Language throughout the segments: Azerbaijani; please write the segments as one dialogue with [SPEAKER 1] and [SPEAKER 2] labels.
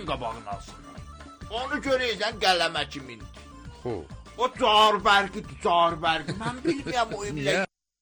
[SPEAKER 1] Gözünün qabağını alsınlar. Onu görəysən qələmə kimindir.
[SPEAKER 2] O Carbərqidir, Carbərqi. Mən bilmirəm o imlə.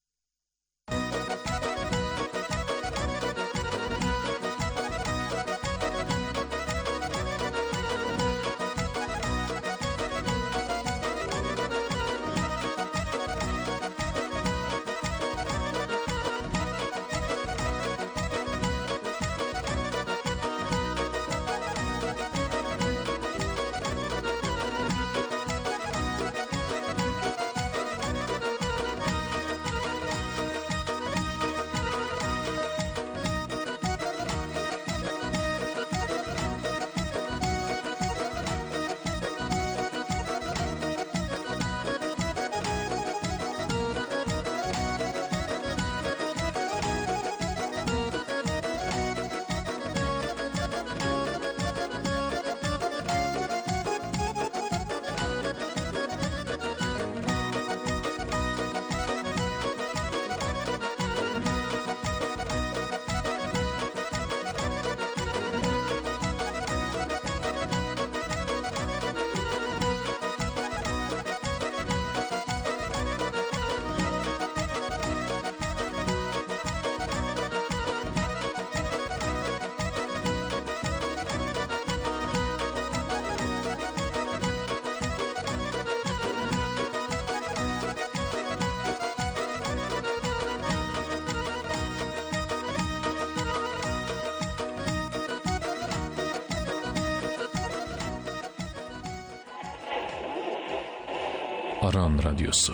[SPEAKER 3] Aran Radyosu.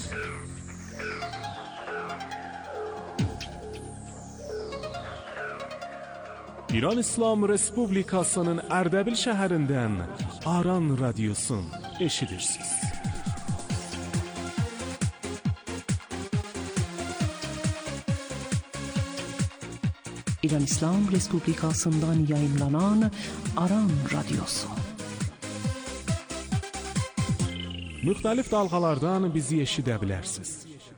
[SPEAKER 4] İran İslam Respublikasının Ərdəbil şəhərindən Aran Radyosun eşidirsiniz.
[SPEAKER 5] İran İslam Respublikasından yayınlanan Aran Radyosu.
[SPEAKER 4] Müxtəlif dalğalardan bizi eşidə bilərsiniz.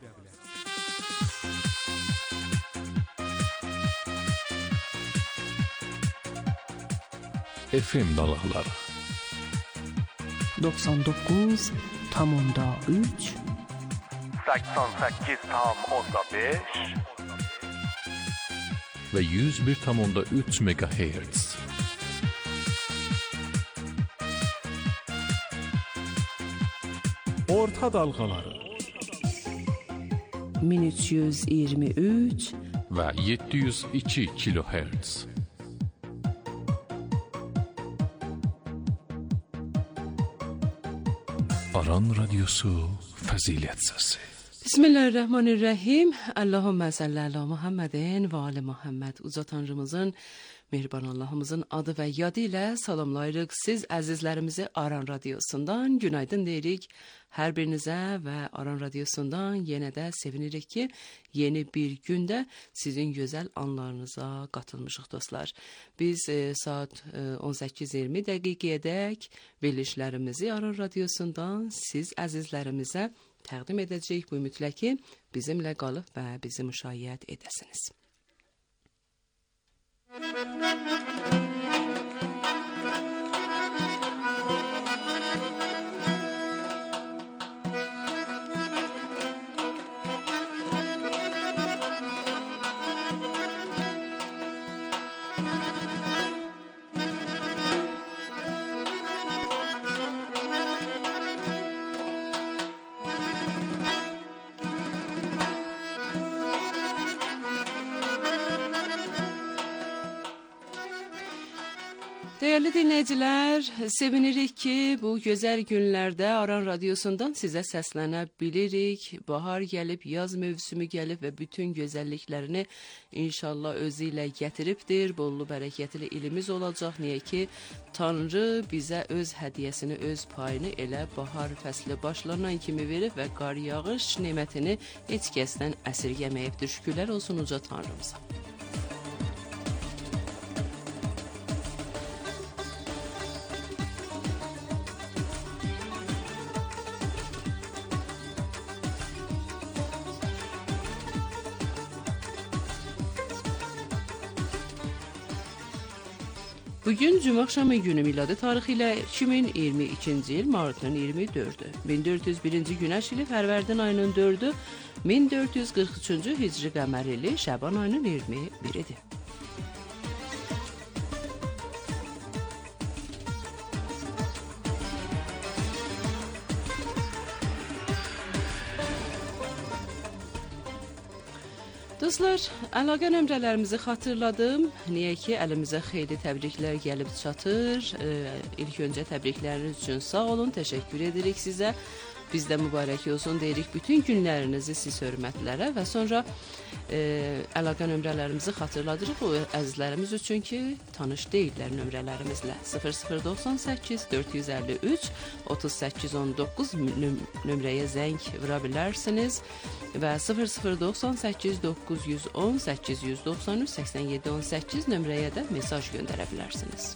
[SPEAKER 3] FM dalğaları
[SPEAKER 5] 99.3
[SPEAKER 6] 88.5
[SPEAKER 3] ve 101.3 MHz.
[SPEAKER 4] Orta dalğaları
[SPEAKER 5] 1323
[SPEAKER 3] ve 702 kHz. Aran Radyosu Fəzilət Səsi.
[SPEAKER 7] Bismillahirrahmanirrahim. Allahümme salli ala Muhammedin ve ala Muhammed. Uca Tanrımızın, mehriban Allahımızın adı ve yadı ile salamlayırıq. Siz əzizlərimizi Aran Radyosundan günaydın deyirik. Hər birinizə və Aran Radyosundan yenə də sevinirik ki, yeni bir gündə sizin gözəl anlarınıza qatılmışıq dostlar. Biz saat 18:20 dəqiqəyədək verilişlərimizi Aran Radyosundan siz əzizlərimizə təqdim edəcəyik. Bu ümidlə ki, bizimlə qalıb və bizi müşahidə edəsiniz. Değerli dinleyiciler, sevinirik ki bu güzel günlerde Aran Radyosu'ndan size səslənə Bahar gelip, yaz mövsümü gelip ve bütün güzelliklerini inşallah özüyle getiripdir. Bollu bereketli ilimiz olacak. Niye ki Tanrı bize öz hediyesini, öz payını elə bahar fəsli başlanan kimi verib ve qar yağış nemətini heç kəsdən əsirgəməyibdir. Şükürlər olsun uca Tanrımıza. Bugün Cuma axşamı günü miladi tarixi ilə 2022-ci il martın 24-ü. 1401-ci günəş ili Fərvərdin ayının 4-ü, 1443-cü hicri qəmər ili Şəban ayının 21-idir. Dostlar, əlaqə nömrələrimizi xatırladım. Niyə ki, əlimizə xeyli təbriklər gəlib çatır. İlk öncə təbrikləriniz üçün sağ olun, təşəkkür edirik sizə. Bizdə mübarək olsun deyirik bütün günlərinizi siz hörmətlərə və sonra əlaqə nömrələrimizi xatırladırıq o əzizlərimiz üçün ki, tanış deyirlər nömrələrimizlə. 0098 453 3819 nömrəyə zəng vura bilərsiniz və 0098 910 893 8718 nömrəyə də mesaj göndərə bilərsiniz.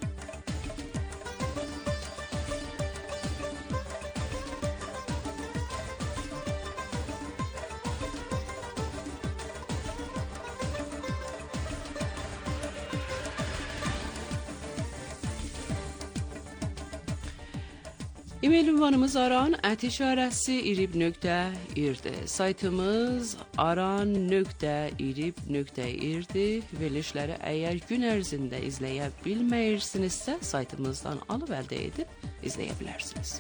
[SPEAKER 7] E-mail ünvanımız aran@irib.ir-dir. Saytımız aran.irib.ir-dir. Verilişləri əgər gün ərzində izləyə bilməyirsinizsə, saytımızdan alıb əldə edib izləyə bilərsiniz.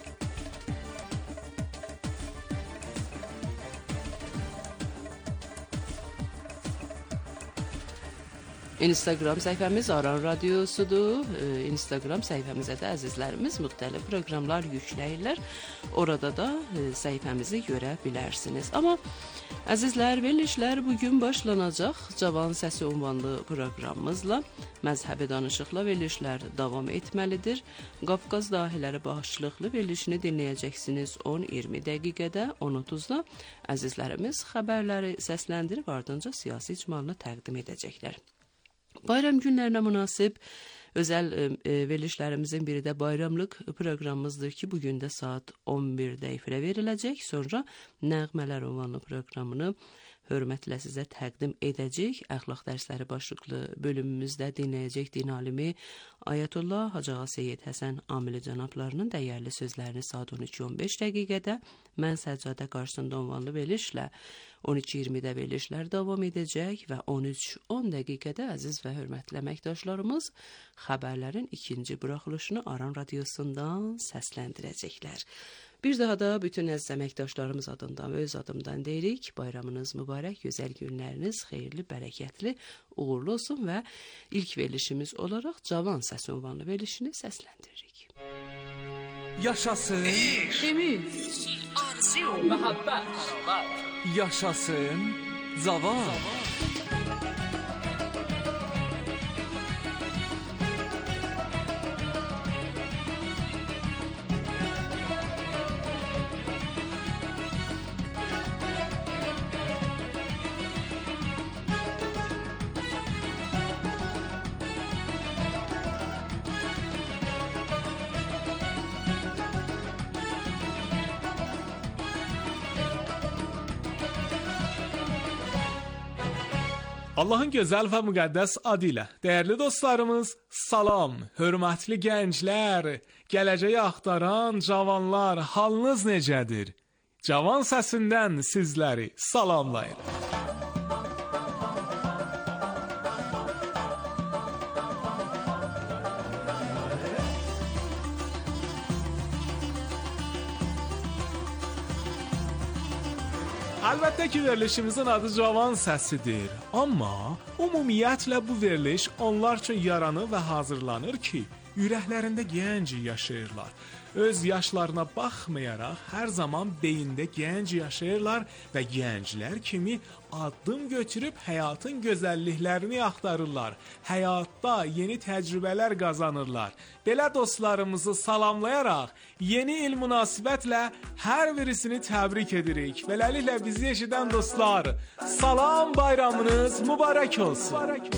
[SPEAKER 7] Instagram səhifəmiz Aran Radiosudur. Instagram səhifəmizə də əzizlərimiz müxtəlif proqramlar yükləyirlər. Orada da səhifəmizi görə bilərsiniz. Amma əzizlər, verilişlər bugün başlanacaq. Cavan Səsi ünvanlı proqramımızla məzhəbi danışıqla verilişlər davam etməlidir. Qafqaz dahiləri başlıqlı verilişini dinləyəcəksiniz 10-20 dəqiqədə, 10:30-da əzizlərimiz xəbərləri səsləndirib ardınca siyasi icmalını təqdim edəcəklər. Bayram günlərinə münasib özəl verilişlərimizin biri də bayramlıq proqramımızdır ki, bugün də saat 11-də efirə veriləcək. Sonra nəğmələr ünvanlı proqramını hörmətlə sizə təqdim edəcək. Əxlaq dərsləri başlıqlı bölümümüzdə dinləyəcək din alimi Ayətullah Hacıağa Seyyid Həsən Amili cənablarının dəyərli sözlərini saat 12:15 dəqiqədə, mən Səccadə qarşısında ünvanlı verilişlə 12:20-də verilişlər davam edəcək və 13:10 dəqiqədə əziz və hörmətli əməkdaşlarımız xəbərlərin ikinci buraxılışını Aran Radiosundan səsləndirəcəklər. Bir daha da bütün əziz əməkdaşlarımız adından və öz adımdan deyirik, bayramınız mübarək, gözəl günləriniz xeyirli, bərəkətli, uğurlu olsun və ilk verilişimiz olaraq Cavan Səsi ünvanlı verilişini səsləndiririk.
[SPEAKER 6] Yaşasın,
[SPEAKER 8] ümid, arzu, məhəbbət,
[SPEAKER 6] yaşasın, Cavan.
[SPEAKER 4] Allahın gözəl və müqəddəs adı ilə dəyərli dostlarımız, salam, hörmətli gənclər, gələcəyi axtaran cavanlar, halınız necədir? Cavan Səsindən sizləri salamlayır. Əlbəttə ki, verilişimizin adı Cavan Səsidir. Amma ümumiyyətlə bu veriliş onlar üçün yaranır və hazırlanır ki, ürəklərində gənc yaşayırlar. Öz yaşlarına baxmayaraq hər zaman beyində gənc yaşayırlar və gənclər kimi addım götürüb həyatın gözəlliklərini axtarırlar. Həyatda yeni təcrübələr qazanırlar. Belə dostlarımızı salamlayaraq yeni il münasibətlə hər birisini təbrik edirik. Beləliklə bizi eşidən dostlar, salam, bayramınız mübarək olsun.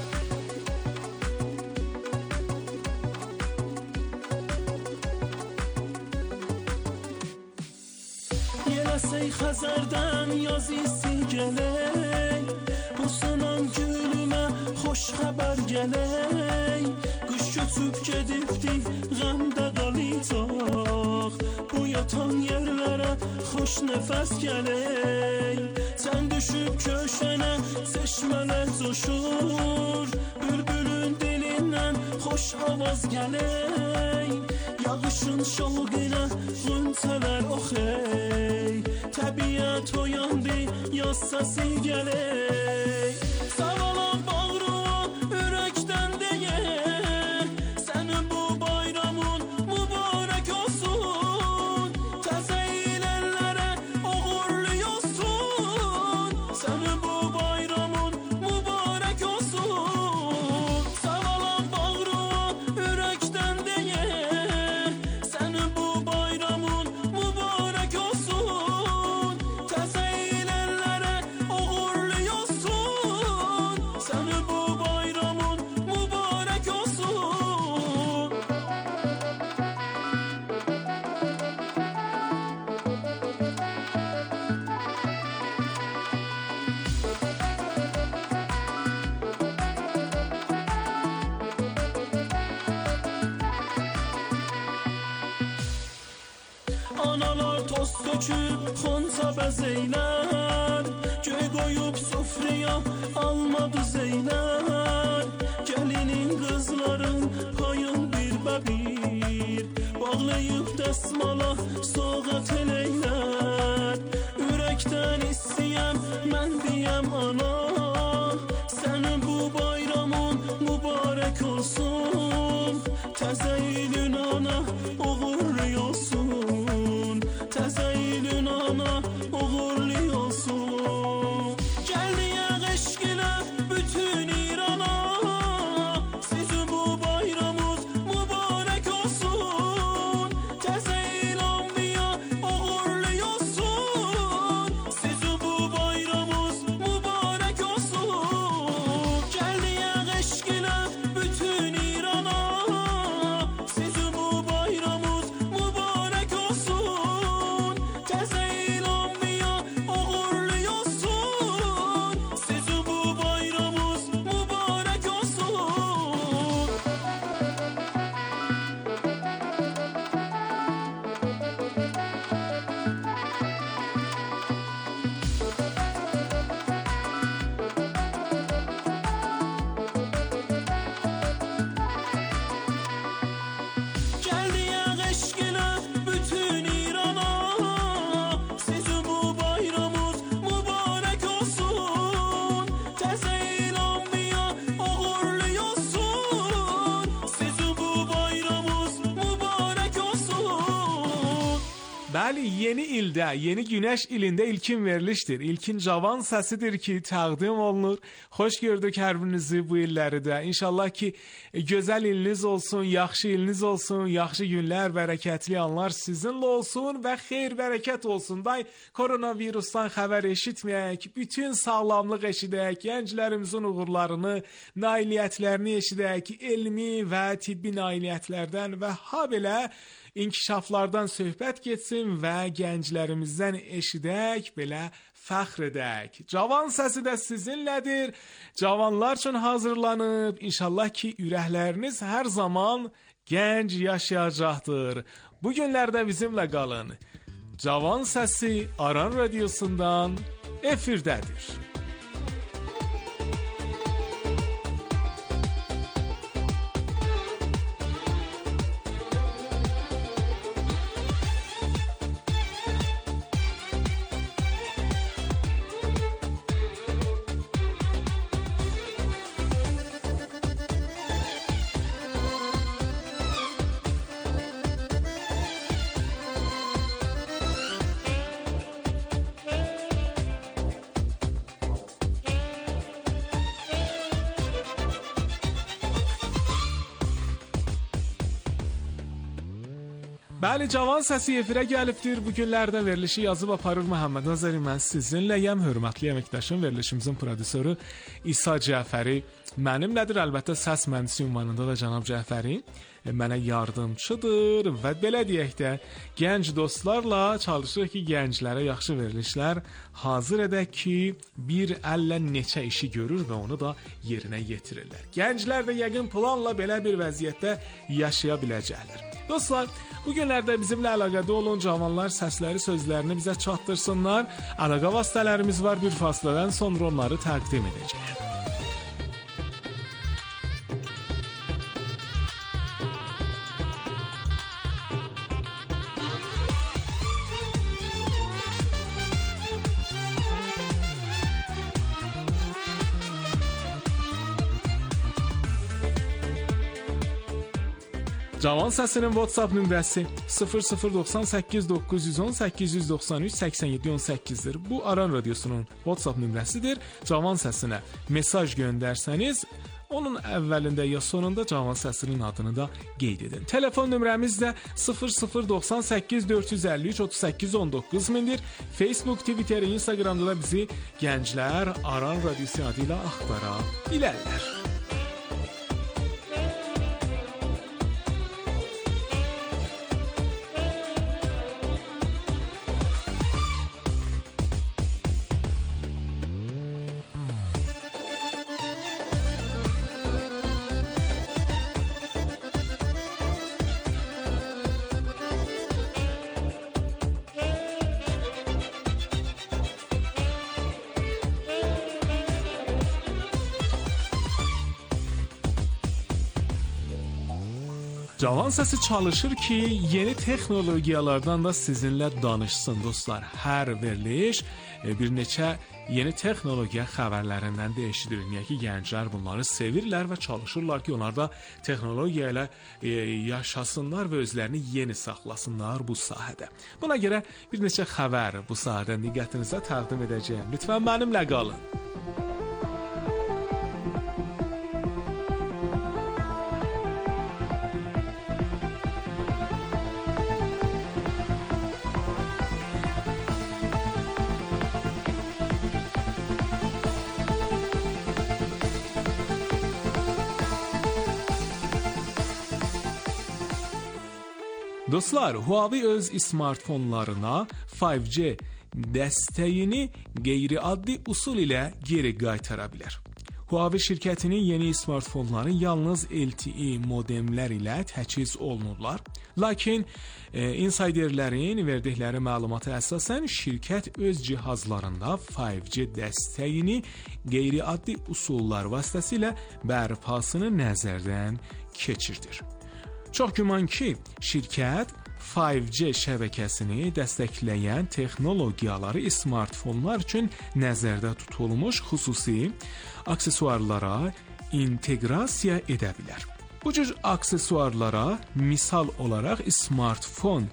[SPEAKER 9] Ey Xəzərdən yaz isti gələk, bu sənəm gülümə xoş xoş xəbər gələk. Qış köçüb gedibdi, qəmdə qalacaq. Bu yatan yerlərə xoş nəfəs gələk. Sən düşüb köşənə, çeşmələr coşur. Bülbülün dilindən xoş avaz gələk. Yağışın şalqına qönçələr oxey. Təbiət oyandı, yaz səsi gələk. Savalan bağrıma ürəkdən deyək. Sənin bu bayramın mübarək olsun. Təzə illərə uğurlu olsun. Sənin bu bayramın mübarək olsun. Savalan bağrıma ürəkdən deyək. Sənin bu bayramın mübarək olsun. Təzə illərə uğurlu olsun. Sənin bu bayramın mübarək olsun. Analar toz töküb xonça bəzəylər. Göy qoyub sofraya almadı zeylər. Gəlinin qızların payın bir bəbir. Bağlayıb dəsmala soğat eləylər. Ürəkdən istəyəm mən deyəm ana. Sənin bu bayramın mübarək olsun. Təzə ilin ana uğurlu olsun. Təzə ilin ana uğurlu olsun. Gəldiyək eşqinə bütün İrana. Sizin bu bayramınız mübarək olsun. Təzə il anbiya uğurlu olsun. Sizin bu bayramınız mübarək olsun. Gəldiyək eşqinə bütün İrana. Sizin bu bayramınız mübarək olsun. Təzə il anbiya uğurlu olsun. Sizin bu bayramınız mübarək olsun. Gəldiyək eşqinə bütün İrana. Sizin bu bayramınız mübarək olsun. Təzə il anbiya uğurlu olsun. Sizin bu bayramınız mübarək olsun.
[SPEAKER 4] Bəli, yeni ildə, yeni günəş ilində ilkin verilişdir. İlkin cavan səsidir ki, təqdim olunur. Xoş gördük hər birinizi bu illəri də. İnşallah ki, gözəl iliniz olsun, yaxşı iliniz olsun, yaxşı günlər, bərəkətli anlar sizinlə olsun və xeyir, bərəkət olsun. Day, koronavirusdan xəbər eşitməyək, bütün sağlamlıq eşidək, gənclərimizin uğurlarını, nailiyyətlərini eşidək, elmi və tibbi nailiyyətlərdən və ha belə inkişaflardan söhbət getsin və gənclərimizdən eşidək, belə fəxr edək. Cavan səsi də sizinlədir. Cavanlar üçün hazırlanıb. İnşallah ki, ürəkləriniz hər zaman gənc yaşayacaqdır. Bu günlərdə bizimlə qalın. Cavan səsi Aran radiosundan efirdədir. Bəli, Cavan Səsi efirə gəlibdir. Bu günlərdə verilişi yazıb aparır Məhəmməd Azəri. Mən sizinləyəm, hörmətli əməkdaşım, verilişimizin prodüsörü İsa Cəfəri mənimlədir. Əlbəttə, səs mühəndisi ünvanında da cənab Cəfəri mənə yardımçıdır və belə deyək də, gənc dostlarla çalışırıq ki, gənclərə yaxşı verilişlər hazır edək ki, bir əllə neçə işi görür və onu da yerinə yetirirlər. Gənclər də yəqin planla belə bir vəziyyətdə yaşaya biləcəklər. Dostlar, bu günlərdə bizimlə əlaqədə olan cavanlar səsləri, sözlərini bizə çatdırsınlar. Əlaqə vasitələrimiz var, bir fasilədən sonra onları təqdim edəcəyəm. Cavan Səsinin WhatsApp nömrəsi 0098 910 893 87 18-dir. Bu Aran Radiosunun WhatsApp nömrəsidir. Cavan Səsinə mesaj göndərsəniz, onun əvvəlində ya sonunda Cavan Səsinin adını da qeyd edin. Telefon nömrəmiz də 0098 453 38 19 mindir. Facebook, Twitter, Instagramda da bizi gənclər Aran Radiosu adı ilə axtara bilərlər. Cavan Səsi çalışır ki, yeni texnologiyalardan da sizinlə danışsın dostlar. Hər veriliş bir neçə yeni texnologiya xəbərlərindən də eşidilir ki, gənclər bunları sevirlər və çalışırlar ki, onlar da texnologiya ilə yaşasınlar və özlərini yeni saxlasınlar bu sahədə. Buna görə bir neçə xəbər bu sahədən diqqətinizə təqdim edəcəyəm. Lütfən mənimlə qalın. Dostlar, Huawei öz smartfonlarına 5G dəstəyini qeyri-addi usul ilə geri qaytara bilər. Huawei şirkətinin yeni smartfonları yalnız LTE modemlər ilə təchiz olunurlar. Lakin insiderlərin verdikləri məlumata əsasən şirkət öz cihazlarında 5G dəstəyini qeyri-addi usullar vasitəsilə bərpasını nəzərdən keçirdir. Çox güman ki, şirkət 5G şəbəkəsini dəstəkləyən texnologiyaları smartfonlar üçün nəzərdə tutulmuş xüsusi aksesuarlara inteqrasiya edə bilər. Bu cür aksesuarlara misal olaraq smartfon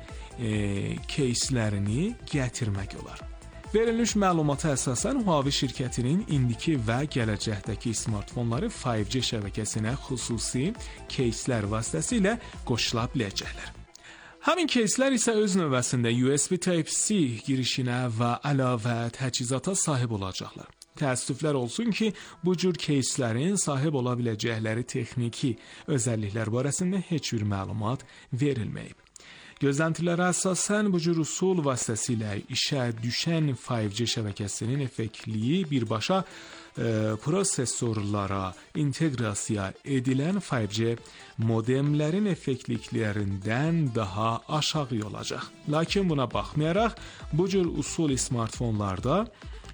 [SPEAKER 4] keyslərini gətirmək olar. Verilmiş məlumata əsasən Huawei şirkətinin indiki və gələcəkdəki smartfonları 5G şəbəkəsinə xüsusi keyslər vasitəsilə qoşula biləcəklər. Həmin keyslər isə öz növbəsində USB Type-C girişinə və əlavə təchizata sahib olacaqlar. Təəssüflər olsun ki, bu cür keyslərin sahib ola biləcəkləri texniki özəlliklər barəsində heç bir məlumat verilməyib. Gözləntilərə əsasən bu cür usul vasitəsilə işə düşən 5G şəbəkəsinin effektliyi birbaşa prosesorlara inteqrasiya edilən 5G modemlərin effektliklərindən daha aşağı olacaq. Lakin buna baxmayaraq, bu cür usul smartfonlarda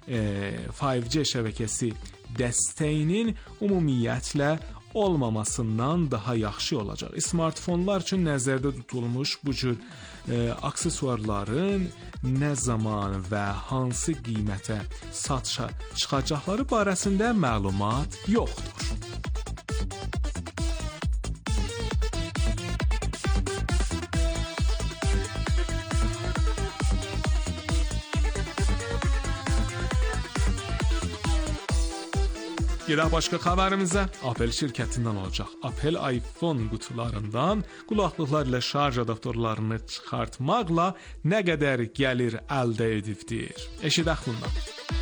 [SPEAKER 4] 5G şəbəkəsi dəstəyinin ümumiyyətlə olmamasından daha yaxşı olacaq. Smartfonlar üçün nəzərdə tutulmuş bu cür aksesuarların nə zaman və hansı qiymətə satışa çıxacaqları barəsində məlumat yoxdur. Gedək başqa xəbərimizə. Apple şirkətindən olacaq. Apple iPhone qutularından qulaqlıqlar ilə şarj adaptorlarını çıxartmaqla nə qədər gəlir əldə edibdir? Eşidək bundan.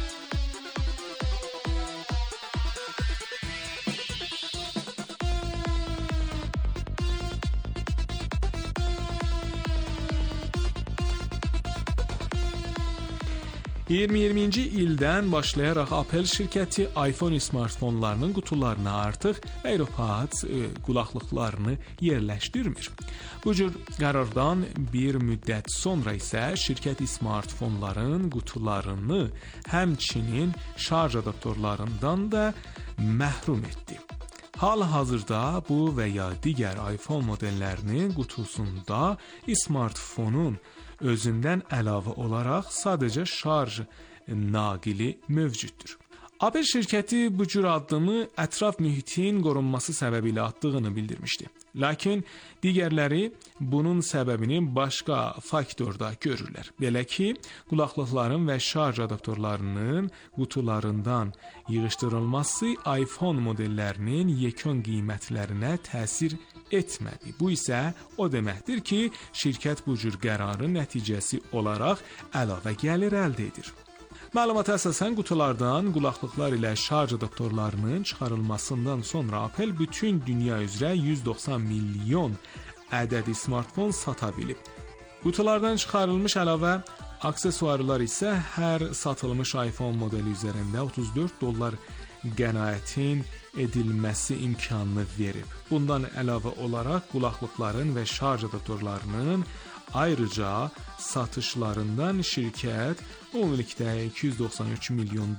[SPEAKER 4] ...2020-ci ildən başlayaraq Apple şirkəti iPhone smartfonlarının qutularına artıq AirPods qulaqlıqlarını yerləşdirmir. Bu cür qərardan bir müddət sonra isə şirkət smartfonların qutularını həmçinin şarj adaptorlarından da məhrum etdi. Hal-hazırda bu və ya digər iPhone modellərinin qutusunda smartfonun özündən əlavə olaraq sadəcə şarj naqili mövcuddur. Apple şirkəti bu cür addımı ətraf mühitin qorunması səbəbilə atdığını bildirmişdi. Lakin digərləri bunun səbəbini başqa faktorda görürlər. Belə ki, qulaqlıqların və şarj adaptorlarının qutularından yığışdırılması iPhone modellərinin yekun qiymətlərinə təsir etmədi. Bu isə o deməkdir ki, şirkət bu cür qərarın nəticəsi olaraq əlavə gəlir əldə edir. Məlumata əsasən qutulardan qulaqlıqlar ilə şarj adaptorlarının çıxarılmasından sonra Apple bütün dünya üzrə 190 milyon ədəd smartfon sata bilib. Qutulardan çıxarılmış əlavə aksesuarlar isə hər satılmış iPhone modeli üzərində $34 qənaətin edilməsi imkanını verib. Bundan əlavə olaraq qulaqlıqların və şarj adaptorlarının ayrıca satışlarından şirkət ümumilikdə $293 milyon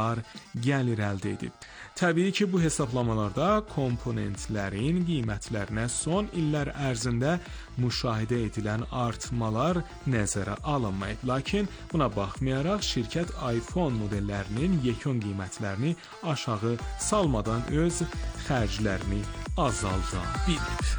[SPEAKER 4] gəlir əldə edib. Təbii ki, bu hesablamalarda komponentlərin qiymətlərinə son illər ərzində müşahidə edilən artmalar nəzərə alınmayıb. Lakin buna baxmayaraq şirkət iPhone modellərinin yekun qiymətlərini aşağı salmadan öz xərclərini azalda bilib.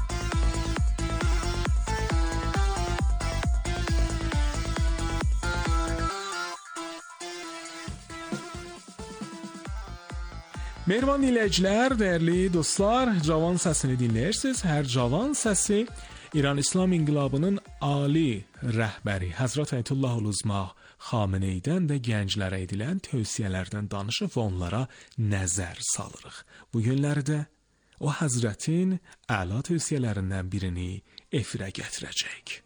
[SPEAKER 4] Mehriban dinləyicilər, dəyərli dostlar, Cavan səsini dinləyirsiniz. Hər Cavan səsi İran İslam İnqilabının ali rəhbəri Həzrət Əyətullah Ul-Uzma Xameneydən də gənclərə edilən tövsiyələrdən danışıb və onlara nəzər salırıq. Bu günlərdə o Həzrətin əla tövsiyələrindən birini efirə gətirəcəyik.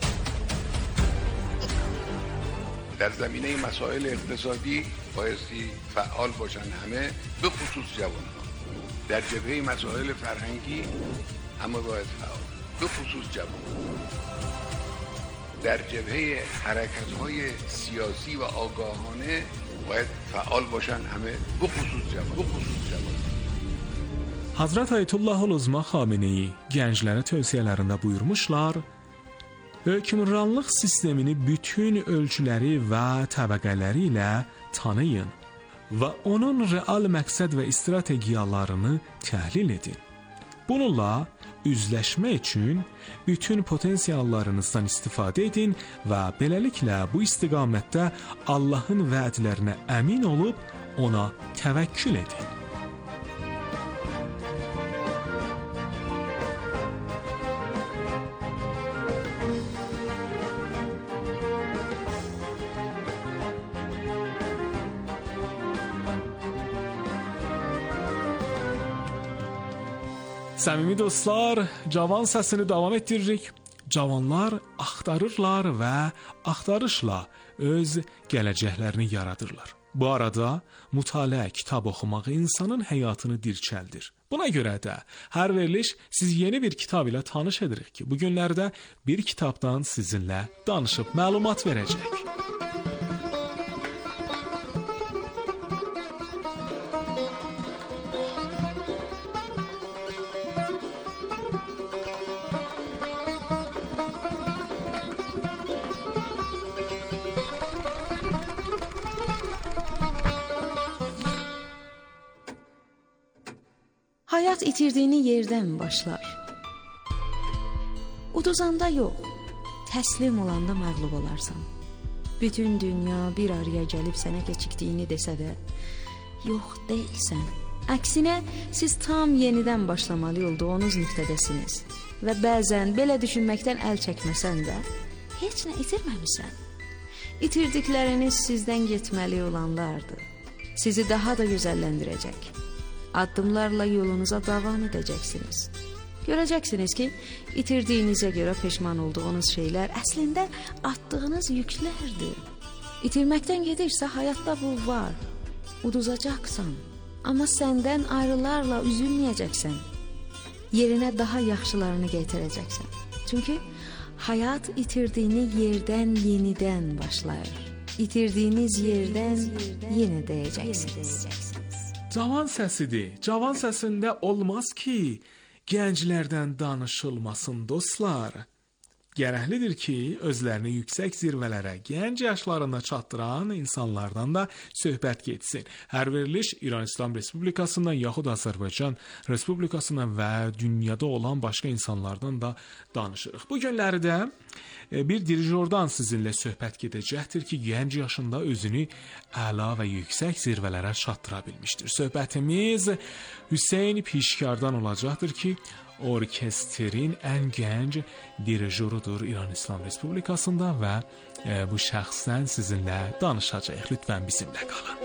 [SPEAKER 10] در زمینه مسائل اقتصادی بایستی فعال باشن همه به خصوص جوانان. در جبهه مسائل فرهنگی همه باید فعال به خصوص جوانان. در جبهه حرکت‌های سیاسی و آگاهانه باید فعال باشن همه به خصوص جوانان.
[SPEAKER 4] Hazrat Ayətullah Ul-Uzma Xameneyi gənclərə tövsiyələrində buyurmuşlar: hökmranlıq sistemini bütün ölçüləri və təbəqələri ilə tanıyın və onun real məqsəd və strategiyalarını təhlil edin. Bununla üzləşmək üçün bütün potensiallarınızdan istifadə edin və beləliklə bu istiqamətdə Allahın vədlərinə əmin olub ona təvəkkül edin. Səmimi dostlar, Cavan səsini davam etdiririk. Cavanlar axtarırlar və axtarışla öz gələcəklərini yaradırlar. Bu arada mütaliə, kitab oxumaq insanın həyatını dirçəldir. Buna görə də hər veriliş sizi yeni bir kitab ilə tanış edirik ki, bu günlərdə bir kitabdan sizinlə danışıb məlumat verəcək.
[SPEAKER 11] Hayat itirdiyini yerdən başlar. Uduzanda yox, təslim olanda məğlub olarsan. Bütün dünya bir araya gəlib sənə keçikdiyini desə də, yox deyilsən. Əksinə, siz tam yenidən başlamalı olduğunuz nöqtədəsiniz və bəzən belə düşünməkdən əl çəkməsən də heç nə itirməmisən. İtirdikləriniz sizdən getməli olanlardır. Sizi daha da gözəlləndirəcək. Addımlarla yolunuza davam edəcəksiniz. Görəcəksiniz ki, itirdiyinizə görə peşman olduğunuz şeylər əslində atdığınız yüklərdir. İtirməkdən gedirsə, həyatda bu var. Uduzacaqsan, amma səndən ayrılarla üzülməyəcəksən. Yerinə daha yaxşılarını gətirəcəksən. Çünki həyat itirdiyini yerdən yenidən başlayır. İtirdiyiniz yerdən yenə dəyəcəksiniz.
[SPEAKER 4] Cavan səsidir. Cavan səsində olmaz ki, gənclərdən danışılmasın dostlar. Gərəklidir ki, özlərini yüksək zirvələrə gənc yaşlarında çatdıran insanlardan da söhbət getsin. Hər veriliş İran İslam Respublikasından yaxud Azərbaycan Respublikasından və dünyada olan başqa insanlardan da danışırıq. Bu günlərdə bir dirijordan sizinlə söhbət gedəcəkdir ki, gənc yaşında özünü əla və yüksək zirvələrə çatdıra bilmişdir. Söhbətimiz Hüseyn Pişkardan olacaqdır ki, orkestrin ən gənc dirijorudur İran İslam Respublikasında və bu şəxsdən sizinlə danışacağıq. Lütfən bizimlə qalın.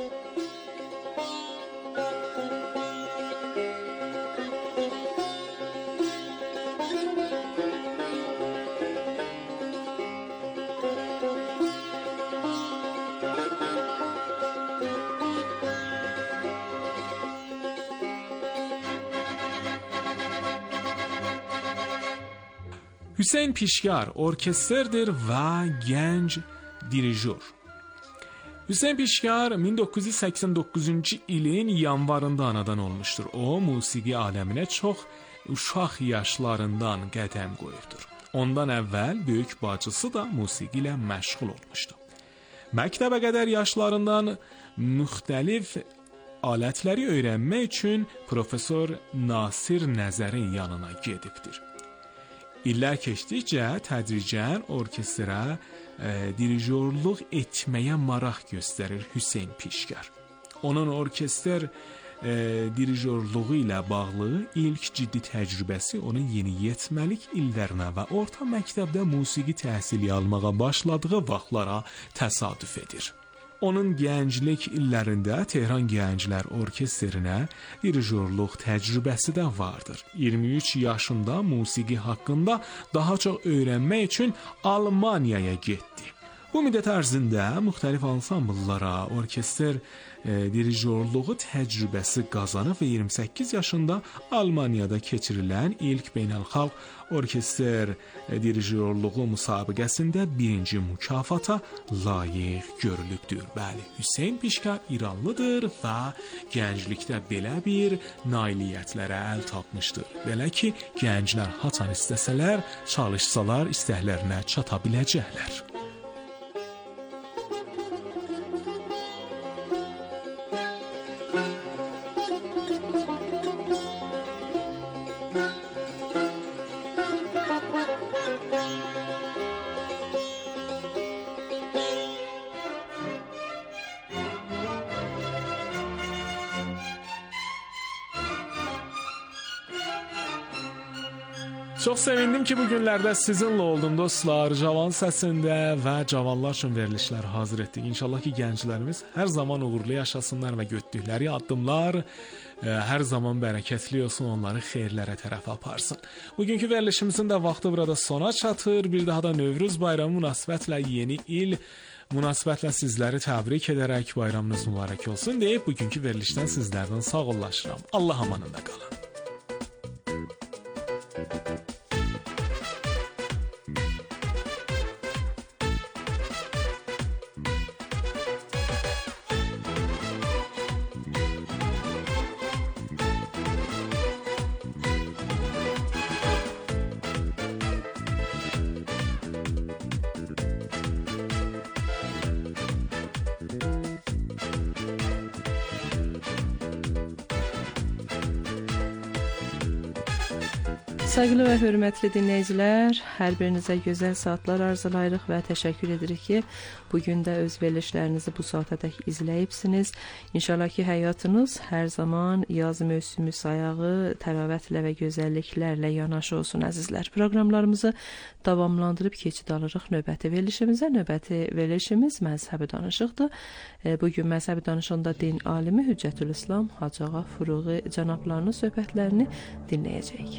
[SPEAKER 4] Hüseyn Pişkar orkesterdir və gənc dirijor. Hüseyn Pişkar 1989-cu ilin yanvarında anadan olmuşdur. O, musiqi aləminə çox uşaq yaşlarından qədəm qoyubdur. Ondan əvvəl böyük bacısı da musiqi ilə məşğul olmuşdu. Məktəbə qədər yaşlarından müxtəlif alətləri öyrənmək üçün profesor Nasir Nəzərin yanına gedibdir. İllər keçdikcə tədricən orkestrə dirijorluq etməyə maraq göstərir Hüseyn Pişkar. Onun orkestr dirijorluğu ilə bağlı ilk ciddi təcrübəsi onun yeniyetməlik illərinə və orta məktəbdə musiqi təhsili almağa başladığı vaxtlara təsadüf edir. Onun gənclik illərində Tehran Gənclər Orkestrinə dirijorluq təcrübəsi də vardır. 23 yaşında musiqi haqqında daha çox öyrənmək üçün Almaniyaya getdi. Bu müddət ərzində müxtəlif ansambllara, orkestr dirijorluğu təcrübəsi qazanıb və 28 yaşında Almaniyada keçirilən ilk beynəlxalq orkestr dirijorluğu müsabiqəsində birinci mükafata layiq görülübdür. Bəli, Hüseyn Pişkar İranlıdır və gənclikdə belə bir nailiyyətlərə əl tapmışdır. Belə ki, gənclər haçan istəsələr, çalışsalar istəklərinə çata biləcəklər. Çox sevindim ki, bu günlərdə sizinlə oldum dostlar. Cavan səsində və cavanlar üçün verilişlər hazır etdik. İnşallah ki, gənclərimiz hər zaman uğurlu yaşasınlar və götürdükləri addımlar hər zaman bərəkətli olsun, onları xeyirlərə tərəf aparsın. Bugünkü verilişimizin də vaxtı burada sona çatır. Bir daha da Novruz bayramı münasibətlə yeni il münasibətlə sizləri təbrik edərək bayramınız mübarək olsun deyib bugünkü verilişdən sizlərdən sağollaşıram. Allah amanında qalın.
[SPEAKER 7] Sevgili və hörmətli dinləyicilər, hər birinizə gözəl saatlar arzulayırıq və təşəkkür edirik ki, bugün də öz verilişlərinizi bu saatədək izləyibsiniz. İnşallah ki, həyatınız hər zaman yaz mövsümü sayağı, təravətlə və gözəlliklərlə yanaşı olsun əzizlər. Proqramlarımızı davamlandırıb keçid alırıq növbəti verilişimizə. Növbəti verilişimiz məzhəbi danışıqdır. Bugün məzhəbi danışığında din alimi Hüccətülislam Hacı Ağa Furuği cənablarının söhbətlərini dinləyəcəyik.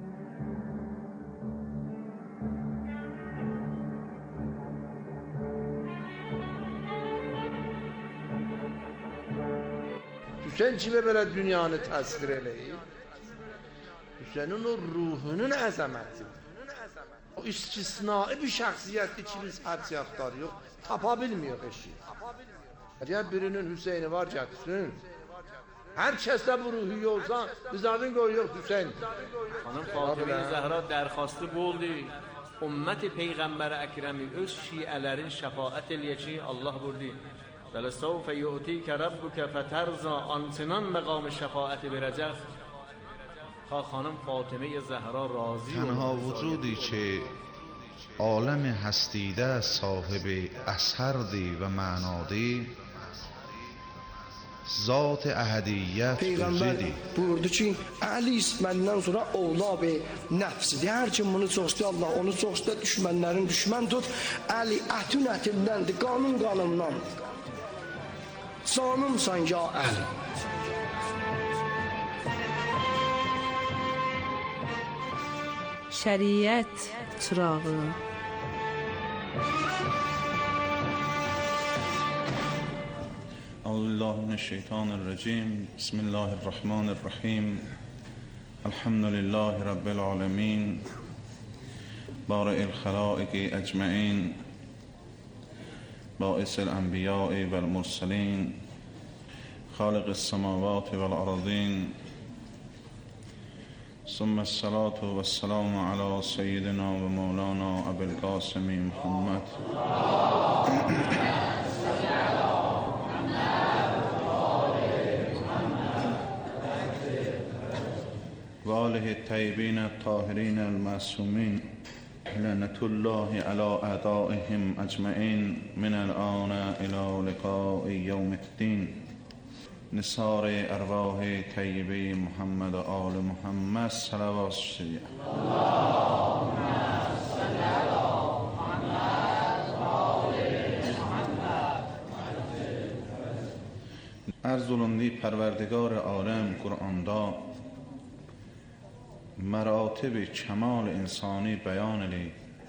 [SPEAKER 1] Hüseyin kimi belə dünyanı təsvir eləyir? Hüseynin o ruhunun əzəmətidir. O istisnai bir şəxsiyyətdir ki, biz hədsiyatlar yox, tapa bilmiyor eşi. Əgər birinin Hüseyni var gətirsin, hər kəsdə bu ruhu yolsa, biz adın qoyuyor Hüseyin.
[SPEAKER 12] Xanım Fatimə Zəhra dərxastı bu oldu. Ümmət-i Peyğəmbər Əkrəmi öz şiələrin şəfaət eləyə ki, Allah buyurdu. وَلَسَوْفَ يُؤْتِيكَ رَبُّكَ فَتَرْضَىٰ آنچنان مقام شفاعت برجخ. خانم فاطمه زهرا راضی
[SPEAKER 13] تنها وجودی که عالم هستیده صاحب اثردی و معنادی zat əhədiyyət
[SPEAKER 14] Peyğəmbər buyurdu ki, Əli İsməndən sonra oğlab nəfsidir. Hər kim bunu çox istəyir, Allah onu çox istəyir, düşmənlərin düşmən tut. Əli ətün ətimdəndir, qanun qanımdan. Canımsan ya Əli.
[SPEAKER 7] Şəriət çırağı.
[SPEAKER 15] أعوذ بالله من الشيطان الرجيم بسم الله الرحمن الرحيم الحمد لله رب العالمين بارئ الخلائق أجمعين باعث الأنبياء والمرسلين خالق السماوات والأرضين ثم الصلاة والسلام على سيدنا ومولانا أبي القاسم محمد وآله الطيبين الطاهرين المعصومين لعنة الله على أعدائهم أجمعين من الآن إلى لقاء يوم الدين نثار أرواح طیبه محمد آل محمد صلوات شریعه اللهم صل على محمد آل محمد. عرض olundu پروردگار عالم قرآندا مراتب کمال انسانی بیان لی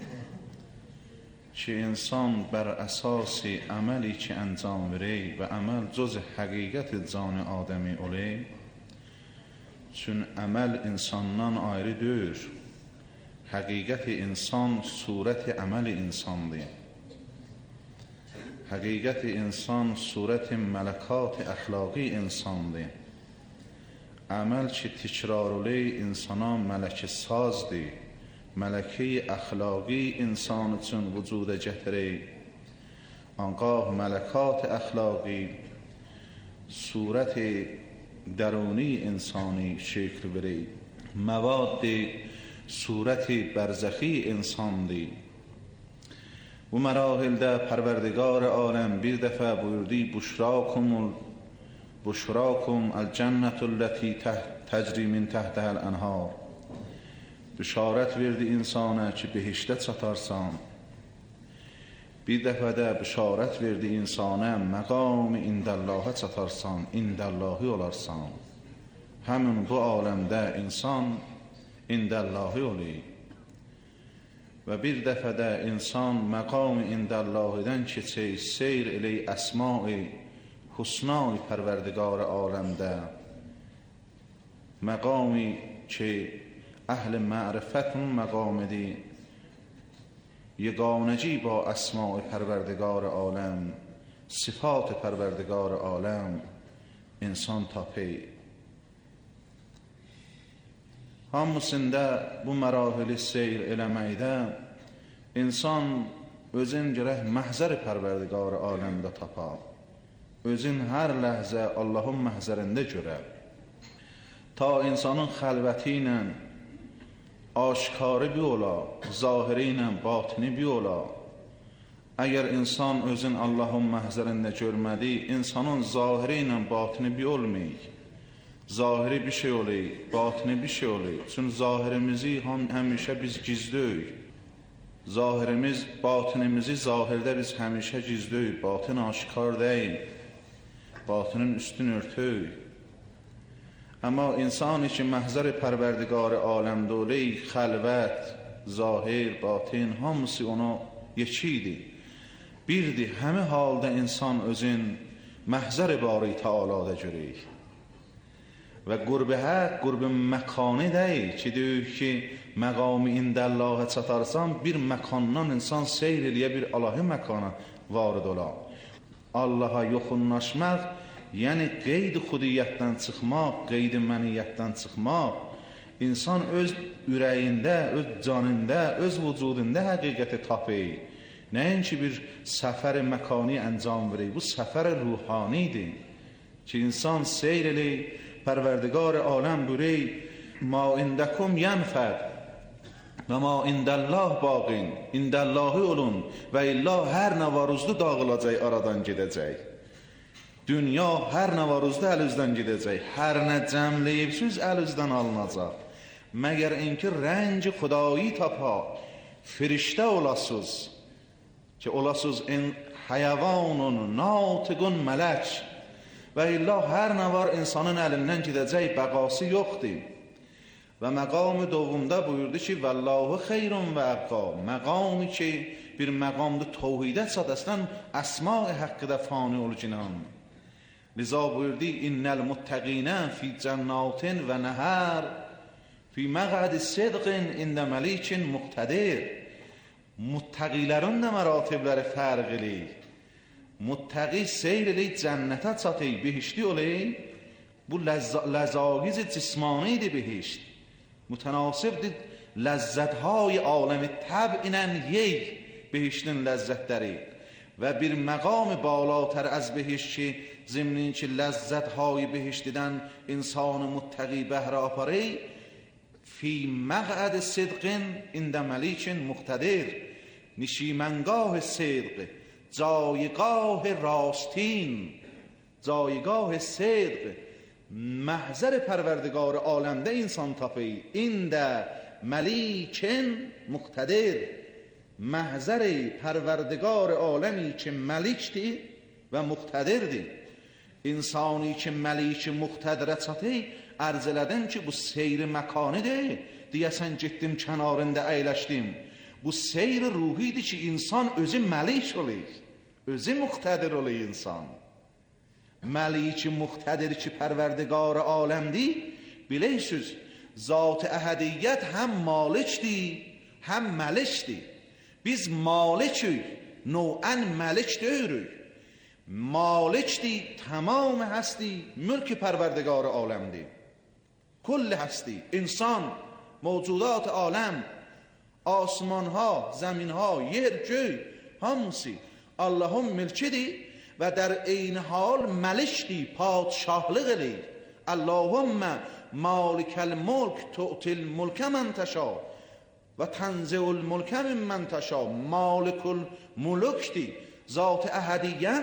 [SPEAKER 15] که انسان بر اساس عملی که انجام بری و عمل جز حقیقت جان آدمی اولی چون عمل انسانdan ayrı deyil حقیقت انسان صورت عمل انسانdır حقیقت انسان صورت ملکات اخلاقی انسانdır عمل که تکرار اولی انسانا ملک سازdır ملکه اخلاقی انسان چون وجود جهره آنگاه ملکات اخلاقی صورت درونی انسانی شکل بری مواد صورت برزخی انسان دی و مراحل ده پروردگار عالم bir دفعه بوردی بشراکم الجنة التي تجری من تحتها الانهار بشارت verdi insana ki behiştə çatarsan. Bir dəfə də bişarət verdi insana məqam indəllahə çatarsan, indəllahi olarsan. Həmin bu aləmdə insan indəllahi olur. Və bir dəfə də insan məqam indəllahidən keçir, seyr elə əsma-i husna-i pərverdigar aləmdə. Məqami ki اهل معرفت مقام دی یگانگی با اسماء پروردگار عالم صفات پروردگار عالم انسان تاپی hamısında bu mərahili seyr eləməkdə insan özün gərək məhzər pərverdigar aləmdə tapar özün hər ləhzə Allahın məhzərində görər ta insanın xəlvəti ilə aşkarı bir ola, zahiri ilə batini bir ola. Əgər insan özün Allahın məhzərində görmədi, insanın zahiri ilə batini bir olmayıq. Zahiri bir şey olayıq, batini bir şey olayıq. Çünki zahirimizi həmişə biz gizləyik. Zahirimiz, batinimizi zahirdə biz həmişə gizləyik. Batin aşkar deyil. Batinin üstün örtük. Amma insan ki məhzər pərverdigar aləmdə olayıq, xəlvət, zahir, batin hamısı ona yekidir. Birdir, həmi halda insan özün məhzər-i bari Teala'da görəyik. Və qurb-i həq, qurb-i məkani deyil ki, deyik ki, məqam-ı indəllahə çatarsan, bir məkandan insan seyr eləyə bir alahi məkana varid ola. Allaha yoxunlaşmaq, yəni qeyd-i xudiyyətdən çıxmaq, qeyd-i məniyyətdən çıxmaq, insan öz ürəyində, öz canında, öz vücudunda həqiqəti tapır. Nəinki bir səfər-i məkani əncam verir, bu səfər-i ruhanidir ki, insan seyr eləyir, pərverdigar aləm bürey, ma indəkum yənfəd və ma indəllah baqin, indəllahı olun və illah hər nə varuzdu dağılacaq, aradan gedəcək. Dünya hər nə varuzdu əl-üzdən gedəcək, hər nə cəmləyibsiz əl-üzdən alınacaq. Məgər inki rəngi xudayi tapa, firiştə olasız, ki olasız həyəvanun, natiqun mələk və illah hər nə var insanın əlindən gedəcək, bəqası yoxdur. Və məqam-ı dovumda buyurdu ki, vəllahu xeyrun və əqqa, məqamı ki, bir məqamdır tohidə çadəstən əsma-i həqqıdə fani olginan. Liza buyurdu, innəl muttəqinə fi cənnatin və nəhər, fi məqədi sidqin ində məlikin muqtədir. Muttəqilərin də məratibləri fərq eləyir. Muttəqi seyr eləyir, cənnətə çatır, behişti oləyir. Bu ləzagiz cismanidir behişt. Mütənasibdir ləzzətهای aləmi təb inən yeyk behiştin ləzzətləri. Və bir məqam-ı balatər az behişt ki, zimnin ki ləzzətهای behiştidən insanı muttəqi bəhrə aparır, fi məqəd sidqin ində məlikin muqtədir. نشیمنگاه صدق جایگاه راستین جایگاه صدق محضر پروردگار عالمده انسان تپی این ده ملیکن مقتدر محضر پروردگار عالمی که ملیکتی و مقتدردی انسانی که ملیک مقتدره çatı arz elədim ki bu seyri məkani deyil deyəsən getdim kənarında əyləşdim. Bu seyr ruhidir ki insan özü məlik olur, özü muqtədir olur insan. Məlik-i muqtədir ki pərverdigar aləmdir, bilirsiniz, zat-ı əhədiyyət həm malikdir, həm məlikdir. Biz malikik, növən məlik deyirik. Malikdir, tamam həsti, mülk pərverdigar aləmdir. Kull həsti, insan, mevcudat aləm, آسمان ها، زمین ها، yer göy hamısı Allah'ın mülkidir və در عین حال ملکdir, padşahlıq eləyir. Allahümme malikal mulk tu'til mulka men teşa və tenzi'ul mulka mimmen teşa. Malikul mulukdir. Zat-ı əhədiyyən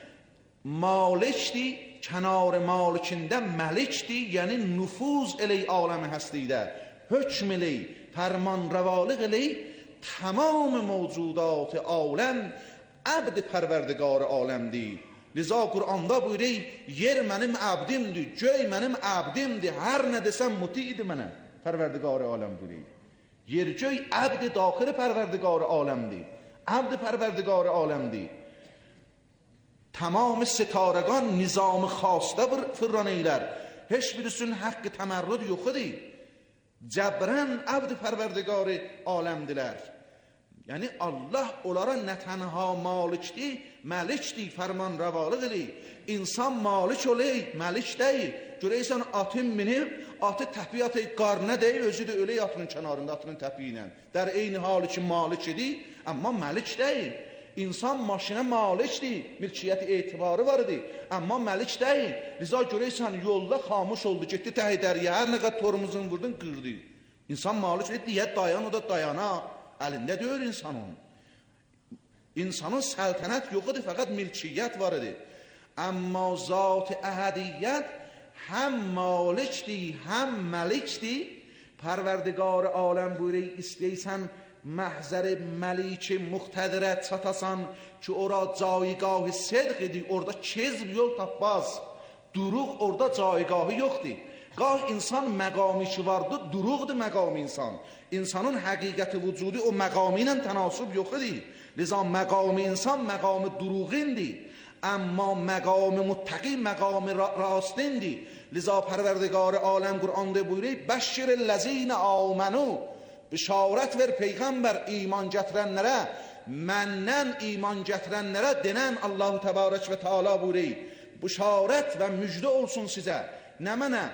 [SPEAKER 15] malikdir, kənar malikində məlikdir, yəni nüfuz eləyir aləmi həstidə. Hökm eləyir, فرمان روالق لی تمام موجودات عالم عبد پروردگار عالم دی. لذا قرآنda buyuruyor yer mənim abdimdir, göy mənim abdimdir, hər nə desəm mutiidir mənə. Pərverdigar aləm buyuruyor. Yer göy abd daxil pərverdigar aləmdir. Abd pərverdigar aləmdir. Tamam ستارگان nizam xasda fırran eylər. Heç birisinin haqqı təmərrüd yoxdur. Cəbrən abd pərverdigar aləmdilər. Yəni Allah onlara nə tənha malikdir, məlikdir, fərman rəvalıq eləyir. İnsan malik olay, məlik deyil. Görəysən atın minib, atı təpi atı qarnına deyil, özü də ölək atının kənarında, atının təpi ilə. در eyni halı ki malik idi, amma məlik deyil. İnsan maşına malikdir, mülkiyyəti etibarı var idi, amma məlik deyil. Liza görəysən yolda xamış oldu, getdi təhi dəriyə, hər nə qədər torumuzun vurdun, qırdı. İnsan malik deyət dayan, o da dayana. Əlində deyir insanın. İnsanın səltənət yox idi, fəqət milkiyyət var idi. Amma zat-ı əhədiyyət həm malikdir, həm məlikdir. Pərverdigar aləm buyuruyor, istəysən محضر ملیک مقتدرت çatasan ki ora caygahı sidq idi, orada kezb yol tapmaz. Duruq orada caygahı yoxdur. Qah insan məqamı ki vardı, duruqdur məqamı insan. İnsanın həqiqəti vücudu o məqamı ilə tənasüb yox idi. Liza məqamı insan məqamı duruğindir. Amma məqamı muttaqi məqamı rastindir. Liza Pərverdigar aləm Qur'anda buyuruyor, bəşşirellezine amenu, bişarət ver peyğəmbər iman gətirənlərə, məndən iman gətirənlərə denən Allah-u Təbarək və Teala buyuruyor. Bişarət və müjdə olsun sizə. Nə mənə?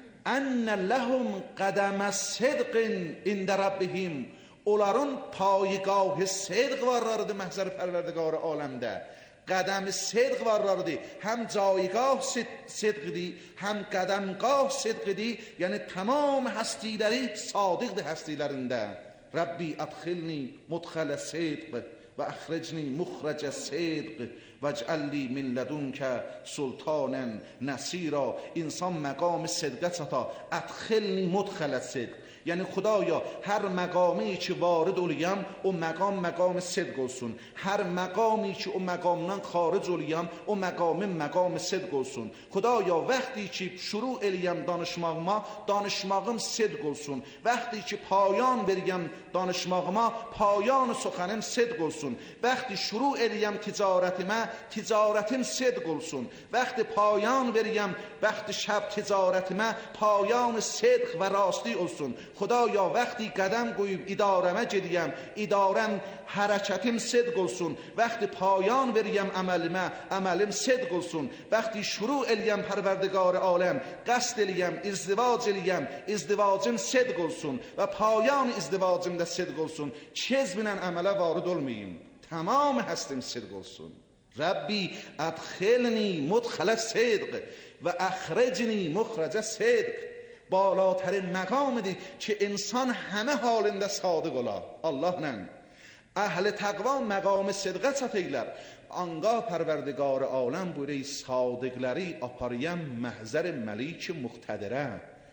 [SPEAKER 15] Ənə ləhum qədəmə sidqin ində Rabbihim. Onların payigahı sidq varlarıdır məhzər Pərverdigar aləmdə. Qədəmi sidq varlarıdır. Həm caygah sidqidir, həm qədəmgah sidqidir. Yəni tamam həstiləri sadiqdir həstilərində. Rabbi adxilni mudxələ sidq və əxricni muxrəcə sidq vəcəlli min lədünkə sultanən nəsira. İnsan məqam sidqə çata, adxilni mudxələ sidq. Yəni Xudaya hər məqami ki varid oluyam, o məqam məqam sidq olsun. Hər məqami ki o məqamdan xaric oluyam, o məqamın məqam sidq olsun. Xudaya vaxtı ki şuru eləyəm danışmağıma, danışmağım sidq olsun. Vaxtı ki payan veriyəm danışmağıma, payan soxanım sidq olsun. Vaxtı şuru eləyəm ticarətimə, ticarətim sidq olsun. Vaxtı payan veriyəm, vaxtı şəb ticarətimə, payan sidq və rasti olsun. Xudaya vaxtı qədəm qoyub idarəmə gediyəm, idarəm hərəkətim sidq olsun. Vaxtı payan veriyəm əməlimə, əməlim sidq olsun. Vaxtı şuru eləyəm Pərverdigar aləm, qəsd eləyəm, izdivac eləyəm, izdivacım sidq olsun və payan izdivacımda sidq olsun. Kezbinən əmələ varid olmayayım, tamam həstim sidq olsun. Rabbi adxilni mudxələ sidq və əxricni muxrəcə sidq. بالاترین مقامدی که انسان همه halinde صادق ola Allah'la. Əhl-i təqva məqamı sidqə çatıylar. Anqa Pərverdigar aləm buyuruyor, sadiqləri aparıyam məhzər məlik muqtədirə.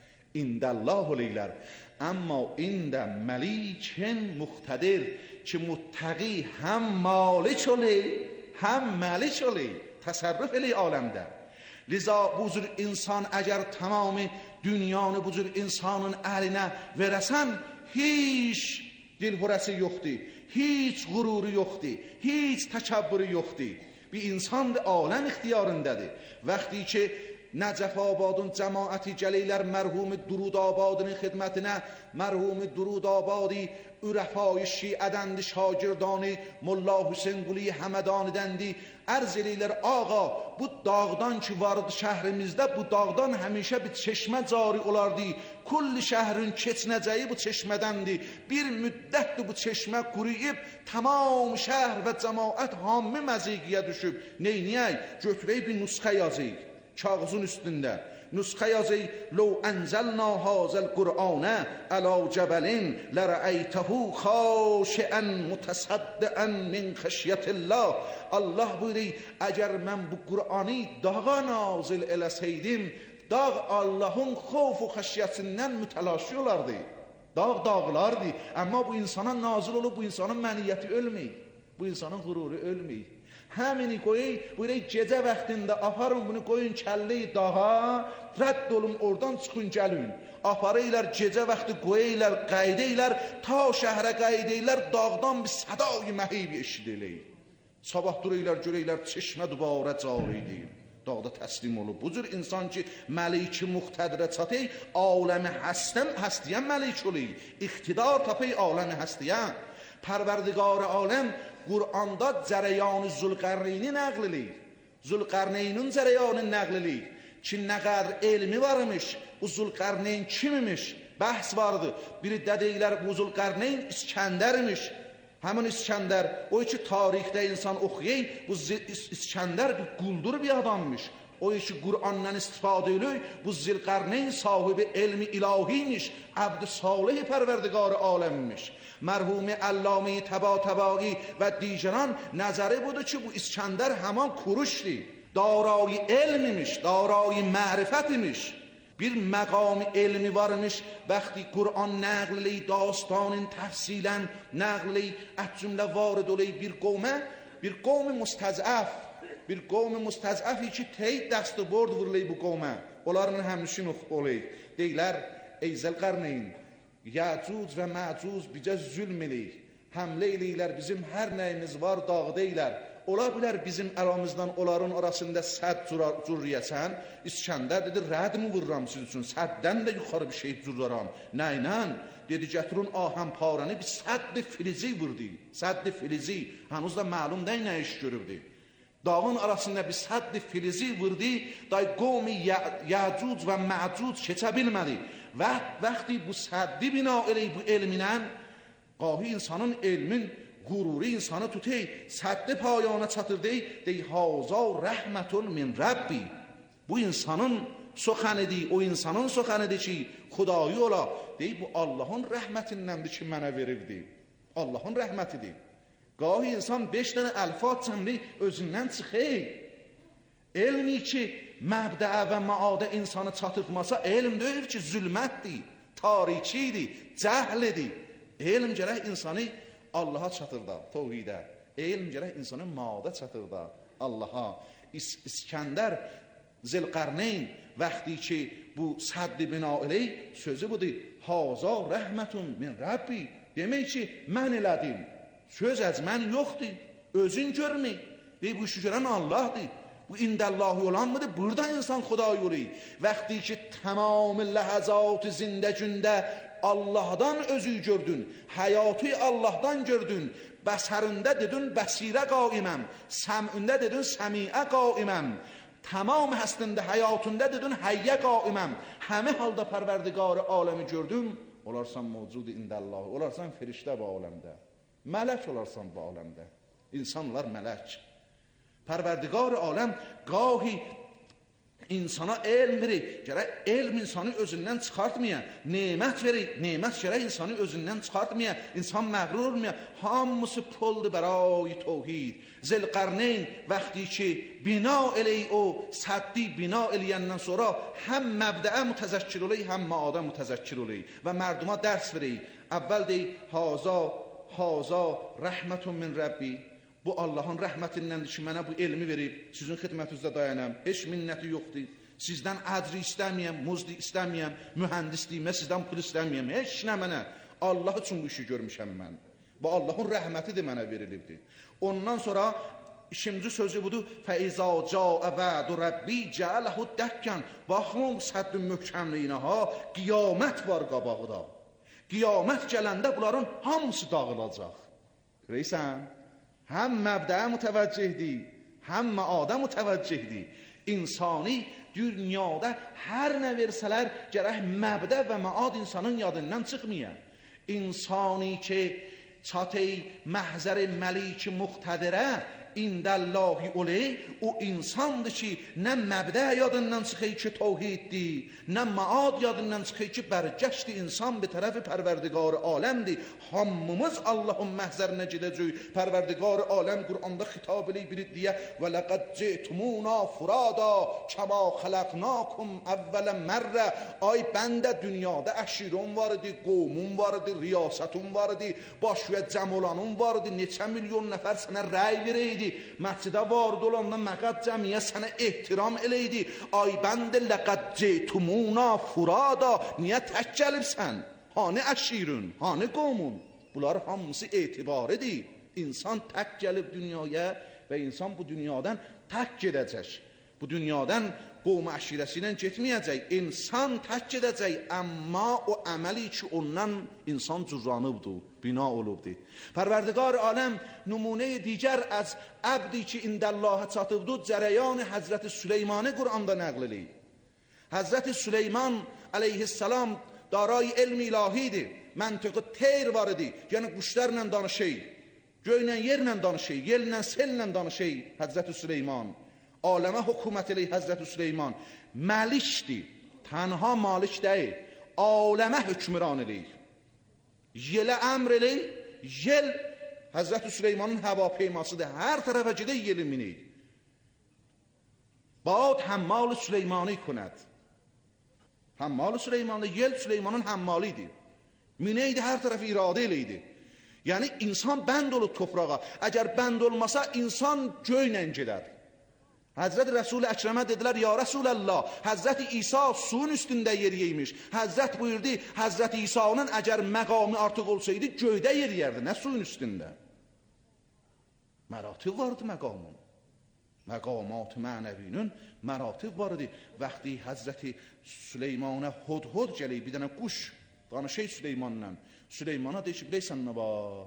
[SPEAKER 15] İndəllah oleylər. Amma ində məlikin muqtədir ki muttəqi həm malik oley, həm məlik oley, təsərrüf eley aləmdə. Liza bu cür insan əgər tamamı dünyanı bu cür insanın əlinə verəsən, hiç dilhurəsi yoxdur, hiç qururu yoxdur, hiç təkəbbürü yoxdur. Bir insandır, aləm ixtiyarındadır. Vaxtı ki Nəcəf Abadın cəmaəti gəlirlər mərhum Durud Abadının xidmətinə, mərhum Durud Abadi ürəfay şiədəndi, şagirdani Molla Hüseyin Quli Həmədanidendi. Ərz eləyirlər, ağa bu dağdan ki vardı şəhrimizdə, bu dağdan həmişə bir çeşmə cari olardı. Kulli şəhrin keçinəcəyi bu çeşmədəndir. Bir müddətdir bu çeşmə quruyub, tamam şəhər və cəmaət hamı məziqiyə düşüb. Neyniyək? Götürək bir nüsxə yazıyıq kağızın üstündə. Nüsxə yazıyıq. Ləv ənzəlnə hazəl Qur'anə ələ cəbəlin lərəytəhu xaşiən mütəsəddiən min xəşyətillah. Allah buyuruyor, əgər mən bu Qur'anı dağa nazil eləsəydim, dağ Allahın xof və xəşyəsindən mütəlaşi olardı. Dağ dağlardı. Amma bu insana nazil olub, bu insanın məniyyəti ölməyib. Bu insanın qururu ölməyib. Həmini qoyun, buyuruyor, gecə vaxtında aparın bunu, qoyun kəlli dağa, rədd olun, oradan çıxın, gəlin. Aparıylar, gecə vaxtı qoyuylar, qaydeylər, ta şəhərə qaydeylər, dağdan bir sədai məhib eşidiləyir. Sabah duruylar, görəylər, çeşmə dubarə cari deyil. Dağda təslim olub. Bu cür insan ki, məliki muqtədirə çatır, aləmi həstiyən məlik olur. İqtidar tapır aləmi həstiyən. Pərverdigar aləm Qur'anda cərəyanı Zülqərneyni nəql eləyir. Zülqərneynin cərəyanı nəql eləyir. Ki, nə qədər elmi varmış, bu Zülqərneyn kimmiş? Bəhs vardı. Biri dediklər, bu Zülqərneyn İskəndərmiş. Həmin İskəndər, o ki tarixdə insan oxuyay, bu İskəndər bir quldur bir adammış. o işi Kur'an'dan istifadə edilir. Bu Zilqarneyn sahibi elmi ilahiymiş, abd-i salih perverdigar alemmiş. Merhum Allame Tabatabai ve diğeran nazarı budur ki bu İskender hemen kuruşdi. Darayı elmimiş, darayı ma'rifet imiş. Bir maqam elmi varmış. Vaqti Kur'an naqli dastanın tafsilan naqli az cümle varid olayı bir qavm mustazaf, bir qavm mustazafi ki tey dastı bord vurulay bu qavma. Onların həmişin olayı. Deylər ey Zilqarneyn, Ya'cuc ve Ma'cuc bizə zülm eləyir. Həmlə eləyirlər, bizim hər nəyimiz var dağdaylar. Ola bilər bizim aramızdan onların arasında sədd cürriyəsən. İskəndər dedi, rəd mi vururam siz üçün? Səddən də yuxarı bir şey cürraram. Nəylə? Dedi, gətirun ahəm paranı bir sədd-i filizi vurdu. Sədd-i filizi. Hanız da məlum deyil nə iş görübdü. Dağın arasında bir sədd-i filizi vurdu. Day qovmi Ya'cuc və Ma'cuc keçə bilmədi. Və vaxtı bu səddi bina eləyib bu elminən, qahi insanın elmin gururu insanı tutey, səddi payana çatır dey, haza rəhmətun min Rabbi. Bu insanın soxanıdır, o insanın soxanıdır ki, xudayı ola. Dey, bu Allahın rəhmətindəndir ki, mənə verirdi. Allahın rəhmətidir. Qahi insan 5 dənə əlfat cəmli özündən çıxey. Elmi ki, məbdəə və maadə insanı çatırtmasa, elm deyil ki, zülmətdir, tarikidir, cəhlidir. Elm gərək insanı Allaha çatır da, tevhidə. Elm gərək insanın maadə çatır da, Allaha. İskəndər Zilqarneyn vaxtı ki, bu səddi bina eləyir, sözü budur. Haza rəhmətun min Rabbi. Demək ki, mən elədim. Söz az mən yoxdur. Özün görmə. Bu işi görən Allahdır. Bu indəllahi olan mıdır? Burada insan xudayı olur. Vaxtı ki, tamam ləhəzat-ı zindəcündə Allah'dan özü gördün, hayatı Allah'dan gördün, bəsərində dedin bəsirə qaiməm, səmündə dedin səmiə qaiməm, tamam həstində həyatında dedin həyyə qaiməm, həmi halda pərverdigarı aləmi gördüm, olarsan mevcud indəllah, olarsan firiştə bu aləmdə, mələk olarsan bu aləmdə, insanlar mələk. Pərverdigarı aləm qahi insana elm verir, gərək elm insanı özündən çıxartmaya, nemət verir, nemət gərək insanı özündən çıxartmaya, insan məğrur olmaya, hamısı puldur bərai tevhid. Zilqarneyn vaxtı ki, bina eləyi o səddi bina eləyəndən sonra həm məbdəə mütəzəkkir olayı, həm maadə mütəzəkkir olayı və mərduma dərs verir. Əvvəl deyil, haza rəhmətun min Rabbi. Bu Allahın rəhmətindəndir ki, mənə bu elmi verib, sizin xidmətinizdə dayanam, heç minnəti yoxdur. Sizdən ədri istəməyəm, muzdi istəməyəm, mühəndisliyimə sizdən pul istəməyəm, heç nə mənə. Allah üçün bu işi görmüşəm mən. Bu Allahın rəhmətidir mənə verilibdir. Ondan sonra ikinci sözü budur. Fəizə cəə vədu Rabbi cəələhu dəkkən. Baxın səddün möhkəmliyinə ha, qiyamət var qabağıda. Qiyamət gələndə bunların hamısı dağılacaq. Görəysən? Həm məbdəə mütəvəccihdir, həm maadə mütəvəccihdir. İnsani dünyada hər nə versələr, gərək məbdə və maad insanın yadından çıxmaya. İnsani ki, çatey məhzər-i məlik-i muqtədirə, indəllahi oley, o insandır ki, nə məbdə yadından çıxır ki, tevhiddir, nə maad yadından çıxır ki, bərgəşdir insan bir tərəfi pərverdigar aləmdir. Hamımız Allahın məhzərinə gedəcək. Pərverdigar aləm Qur'anda xitab eləyib deyə və ləqəd ci'tumuna furada kəma xələqnakum əvvələ mərrə. Ay bəndə dünyada əşiron var idi, qovmun var idi, riyasətun var idi, baş və cəm olanun var idi, neçə milyon nəfər sənə rəy verəydi. Məscidə vardı olanda məqəd cəmiyə sənə ehtiram eləydi. Ay bəndə ləqəd ci'tumuna furada. Niyə tək gəlibsən? Hanı əşirun, hanı qovmun? Bunlar hamısı etibaridir. İnsan tək gəlib dünyaya və insan bu dünyadan tək gedəcək. Bu dünyadan qovmu əşirəsi ilə getməyəcək. İnsan tək gedəcək, amma o əməli ki ondan insan cüzranıbdır, bina olubdur. Pərverdigar aləm nümunə digər az əbdi ki indəllahə çatıbdır, cərəyan Həzrəti Süleymanı Qur'anda nəql eləyib. Həzrəti Süleyman əleyhissalam daray elm ilahidir. Məntiqi teyr var idi. Yəni quşlarla danışır. Göylə yerlə danışır. Yellə sellə danışır Həzrəti Süleyman. aləmə hökumət eləyir Həzrət Süleyman. Məlikdir, tənha malik deyil, aləmə hökmran eləyir. Yelə əmr eləyir, yel Həzrət Süleymanın həvapeymasıdır, hər tərəfə gedə yeli minir. Bad həmmal Süleymani künəd. Həmmal Süleymanı, yel Süleymanın həmmalidir. Minəydi, hər tərəfi iradə eləydi. Yəni, insan bənd olub toprağa. Əgər bənd olmasa, insan göylə gedər. Həzrət Rəsul-i Əkrəmə dedilər, ya Rəsuləllah, Həzrət İsa suyun üstündə yeriymiş. Həzrət buyurdu, Həzrət İsa'nın əgər məqamı artıq olsaydı, göydə yeriyərdi, nə suyun üstündə. Məratib vardı məqamın. Məqamat-ı mənəvinin məratib vardı. Vaxtı Həzrəti Süleymanə hod gəlib, bir dənə quş danışay Süleymanla. Süleymana deyir ki, biləysən nə var?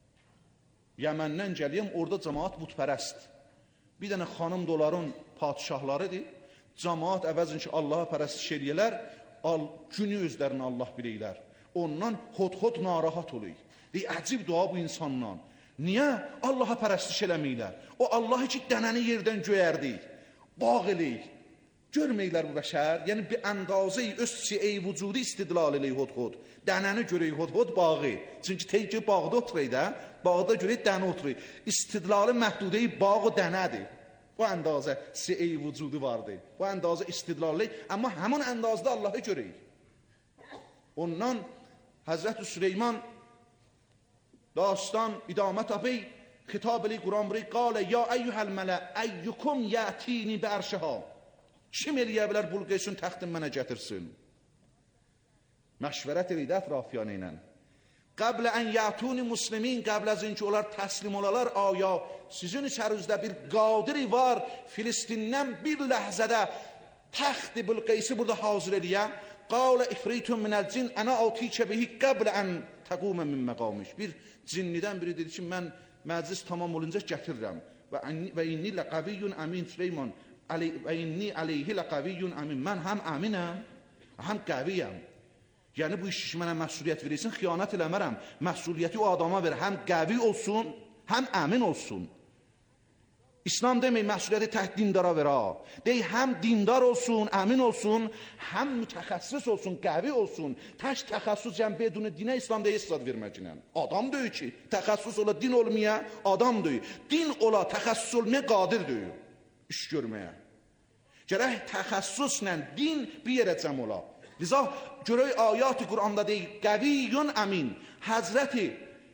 [SPEAKER 15] Yəməndən gəliyəm, orada cəmaat butpərəst. Bir dənə xanım doların padişahlarıdır. Cəmaat əvəzin ki, Allaha pərəstiş eləyələr, günü özlərini Allah biləylər. Ondan hod narahat olur. Deyir, əcib dua bu insandan. Niyə Allaha pərəstiş eləməklər? O Allahı ki, dənəni yerdən göyərdik, bağ eləyik. Görməklər bu bəşər, yəni bir əndazı öz siy vücudu istidlal eləyik hod. Dənəni görək hod bağı. Çünki teyki bağda oturaydı, bağda görək dəni oturaydı. İstidlalı məhdudeyi bağı dənədir. Bu əndazə siy vücudu vardır. Bu əndazə istidlalı, amma həmin əndazda Allahı görək. Ondan Həzrət Süleyman dastan idamət apey xitab eləyik Quran buri qalə ya əyyuhəl mələ əyyukum yətini bərşəha. Kim eləyə bilər Bulqeysun təxtin mənə gətirsin? Məşvərət eləydi ətrafiyanı ilə. Qəblə ən yətuni muslimin, qəbl az inki onlar təslim olalar, aya sizin içərinizdə bir qadiri var, Filistindən bir ləhzədə təxti Bulqeysi burada hazır eləyə. Qalə ifritun minəl cin, ənə atikə bihi qəblə ən təqumə min məqamış. Bir cinnidən biri dedi ki, mən məclis tamam olunca gətirirəm. Və inni ləqaviyyun əmin Süleyman, və inni aleyhi ləqaviyyun əmin. Mən həm əminəm, həm qəviyəm. Yəni bu iş mənə məsuliyyət verirsin, xiyanət eləmərəm. Məsuliyyəti o adama ver, həm qəvi olsun, həm əmin olsun. İslam demək, məsuliyyəti təhd dindara ver, ha. Deyək, həm dindar olsun, əmin olsun, həm mütəxəssis olsun, qəvi olsun. Təş təxəssüs yəni beduni dinə İslamda heç zad verməklə. Adam deyir ki, təxəssüs ola din olmaya, adam deyir. Din ola, təxəssüs olmaya qadir deyir. İş görməyə. Gərək təxəssüslə din bir yerə cəm ola. Liza görək ayat-ı Quranda deyil, qəviyyun əmin. Həzrəti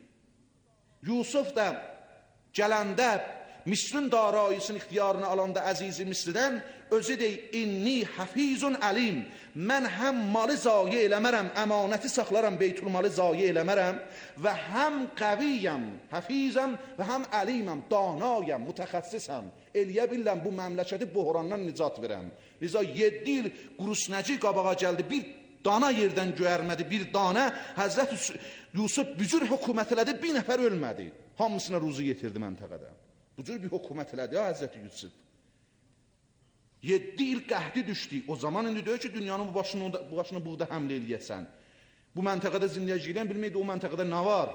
[SPEAKER 15] Yusuf da gələndə Misrin darayısının ixtiyarını alanda əzizi Misridən özü deyil, inni hafizun əlim. Mən həm malı zayi eləmərəm, əmanəti saxlaram, beytulmalı zayi eləmərəm və həm qəviyyəm, hafizəm və həm əliməm, danayəm, mütəxəssisəm. Eləyə biləm bu məmləkəti buhrandan nicat verəm. Liza 7 il qurusnəci qabağa gəldi, bir dana yerdən göyərmədi, bir dana. Həzrət Yusuf bücür hökumət elədi, bir nəfər ölmədi. Hamısına ruzu yetirdi məntəqədə. Bu cür bir hökumət elədi ya Həzrət Yusuf. 7 il qəhdi düşdü. O zaman indi deyir ki, dünyanın bu başını buğda həmlə eləyəsən. Bu məntəqədə zindiyəcəkdən bilməkdə o məntəqədə nə var?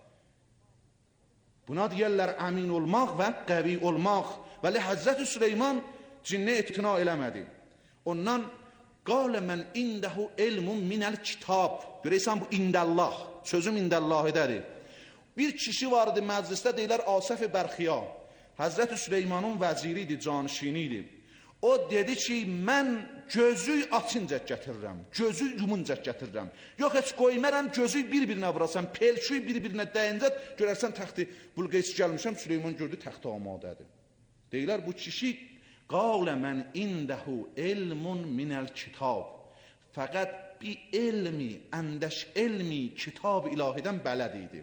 [SPEAKER 15] Buna deyərlər əmin olmaq və qəvi olmaq. Vəli Həzrət Süleyman cinnə etina eləmədi. Ondan qalə mən indəhu elmun minəl kitab. Görəysən bu indəllah. Sözüm indəllahidədir. Bir kişi vardı məclisdə deyilər Asəf-i Bərxiya. Həzrət Süleymanın vəziri idi, canişini idi. O dedi ki, mən gözü açınca gətirirəm, gözü yumunca gətirirəm. Yox, heç qoymərəm, gözü bir-birinə vurasan, pelçüyü bir-birinə dəyincə, görərsən təxti Bulqeysi gəlmişəm, Süleyman gördü təxti amadədir. Deyilər, bu kişi, qalə mən indəhu elmun minəl kitab. Fəqət bir elmi, əndəş elmi, kitab ilahidən bələd idi.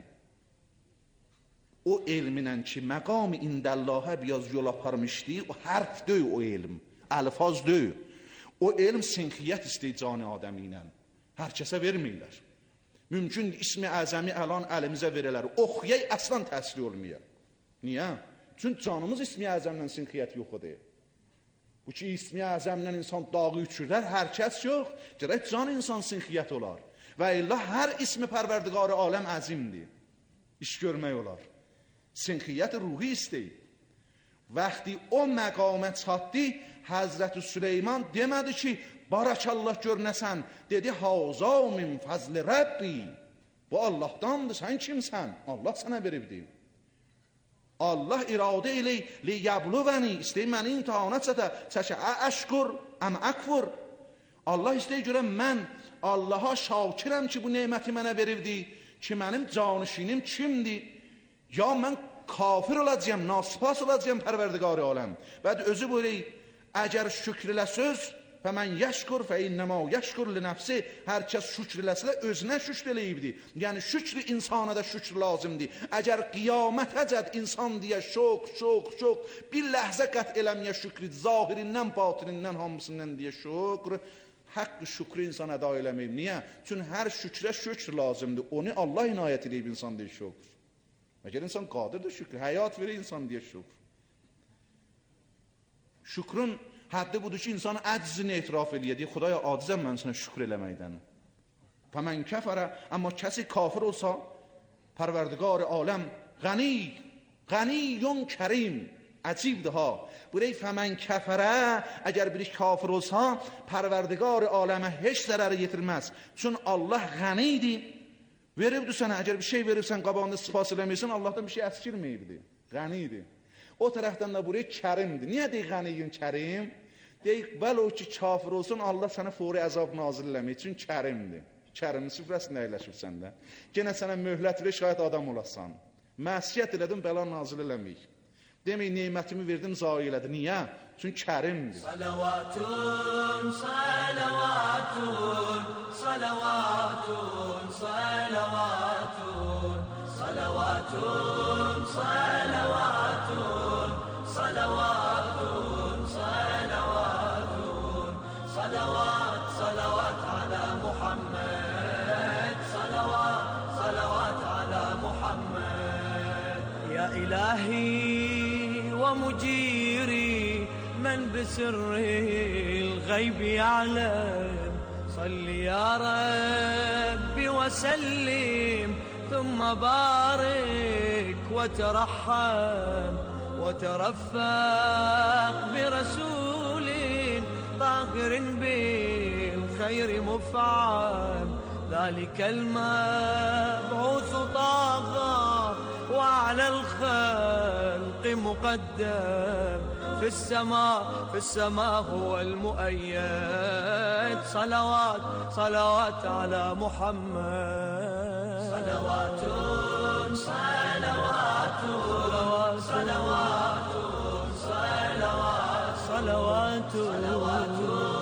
[SPEAKER 15] O elminən ki, məqam-ı indəllahə biraz yol aparmışdı, o hərf deyil o elm, əlfaz deyil. O elm sinxiyyət istəyir canı adəmi ilə. Hər kəsə verməyilər. Mümkündür, ismi əzəmi əlan əlimizə verələr. Oxuyay əslan təsir olmayır. Niyə? Çünki canımız ismi əzəmlə sinxiyyət yoxudur. Bu ki, ismi əzəmlə insan dağı üçürlər, hər kəs yox. Gərək can insan sinxiyyət olar. Və illah hər ismi pərverdiqarı aləm əzimdir. İş görmək olar. Sinxiyyət ruhi istəyir. وقتی o məqamə çatdı, Həzrəti Süleyman demədi ki, barakallah gör nəsən, dedi haza min fazl Rabbi. Bu Allahdandır, sən kimsən? Allah sənə veribdi. Allah iradə elə li yabluvəni, istəyir məni imtihana çəkə, əşkur, əm əkfur. Allah istəyir görəm, mən Allaha şakirəm ki, bu neməti mənə veribdi, ki mənim canişinim kimdir? Ya mən kafir olacağım, naspas olacağım pərverdigar-ı aləm. Və özü buyuruyor, əgər şükr eləsöz, fəmən yəşkur fə innəmə yəşkur li nəfsi, hər kəs şükr eləsələ özünə şükr eləyibdi. Yəni şükr insana da şükr lazımdır. Əgər qiyamətəcəd insan deyə şok, bir ləhzə qət eləməyə şükr, zahirindən, batinindən, hamısından deyə şükr, haqqı şükrü insan əda eləməyib. Niyə? Çünki hər şükrə şükr lazımdır. Onu Allah inayət edib insan deyə şükr. Məgər insan qadirdir şükür, həyat verir insan deyə şükür. Şükrün həddi budur ki, insan əczini etiraf eləyə deyir, Xudaya acizəm mən sənə şükür eləməkdən. Fəmən kəfərə, amma kəsi kafir olsa, pərverdigar-ı aləm, qəniyyun kərim, əcibdir ha. Burayı fəmən kəfərə, əgər bir kafir olsa, pərverdigar-ı aləmə heç zərəri yetirməz. Çün Allah qənidir, veribdir sənə, əgər bir şey veribsən, qabağında sifas eləməysən, Allahdan bir şey əskirməyibdir, qənidir. O tərəfdən də buraya kərimdir. Niyə deyik qəniyyun kərim? Deyik, vəl o ki, kafir olsun, Allah sənə fori əzab nazil eləmək üçün kərimdir. Kərimin süfrəsində əyləşib səndə. Genə sənə möhlət verir, şayət adam olasan. Məsiyyət elədim, bəla nazil eləməyik. Demək, neymətimi verdim, zayi elədi. Niyə? Çünki kərimdir.
[SPEAKER 9] Salavatun, salavatun, salavatun, salavatun, salavatun, salavatun, salavatun, salavatun, salavat, salavat ala Muhammed, salavat, salavat ala Muhammed. Ya ilahi ومجيري من بسر الغيب يعلم صل يا ربي وسلم ثم بارك وترحم وترفق برسول طاهر بالخير مفعم ذلك المبعوث طاغى وعلى الخلق مقدم في السماء هو المؤيد صلوات صلوات على محمد صلوات صلوات صلوات صلوات صلوات صلوات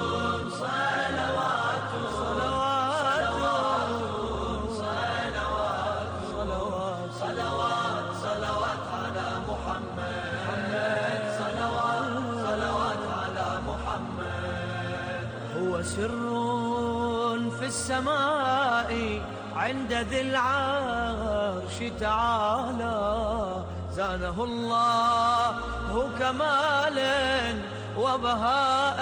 [SPEAKER 9] سر في السماء عند ذي العرش تعالى زانه الله كمالا وبهاء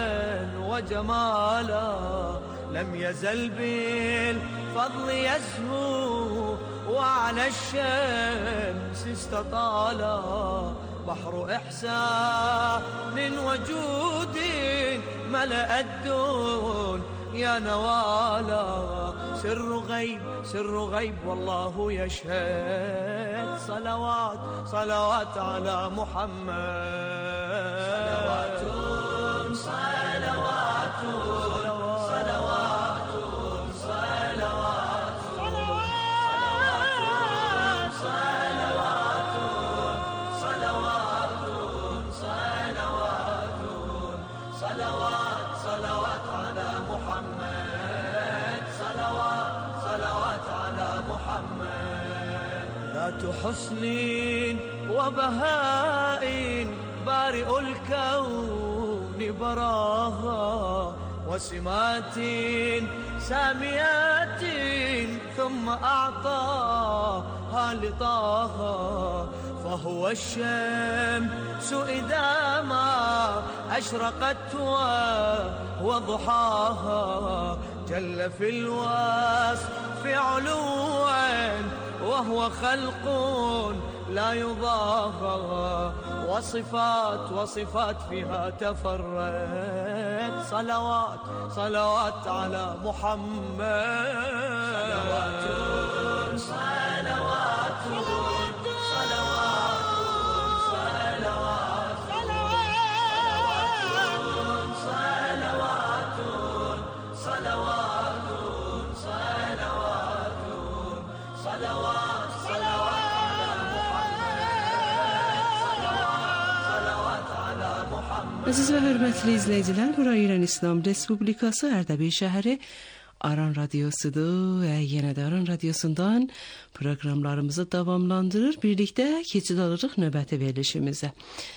[SPEAKER 9] وجمالا لم يزل بالفضل يزهو وعلى الشمس استطالا بحر إحسان وجود ملأ الدون يا نوالا سر غيب والله يشهد صلوات صلوات على محمد صلوات صلوات صلوات صلوات حسن وبهاء بارئ الكون براها وسمات ساميات ثم أعطاها لطاها فهو الشمس إذا ما أشرقت وضحاها جل في الوصف علوا وهو خلق لا يضاهى وصفات فيها تفرد صلوات على محمد صلوات
[SPEAKER 7] Əziz və hörmətli izləyicilər, bura İran İslam Respublikası Ərdəbil şəhəri Aran Radyosudur və yenə də Aran Radyosundan proqramlarımızı davamlandırır. Birlikdə keçid alırıq növbəti verilişimizə.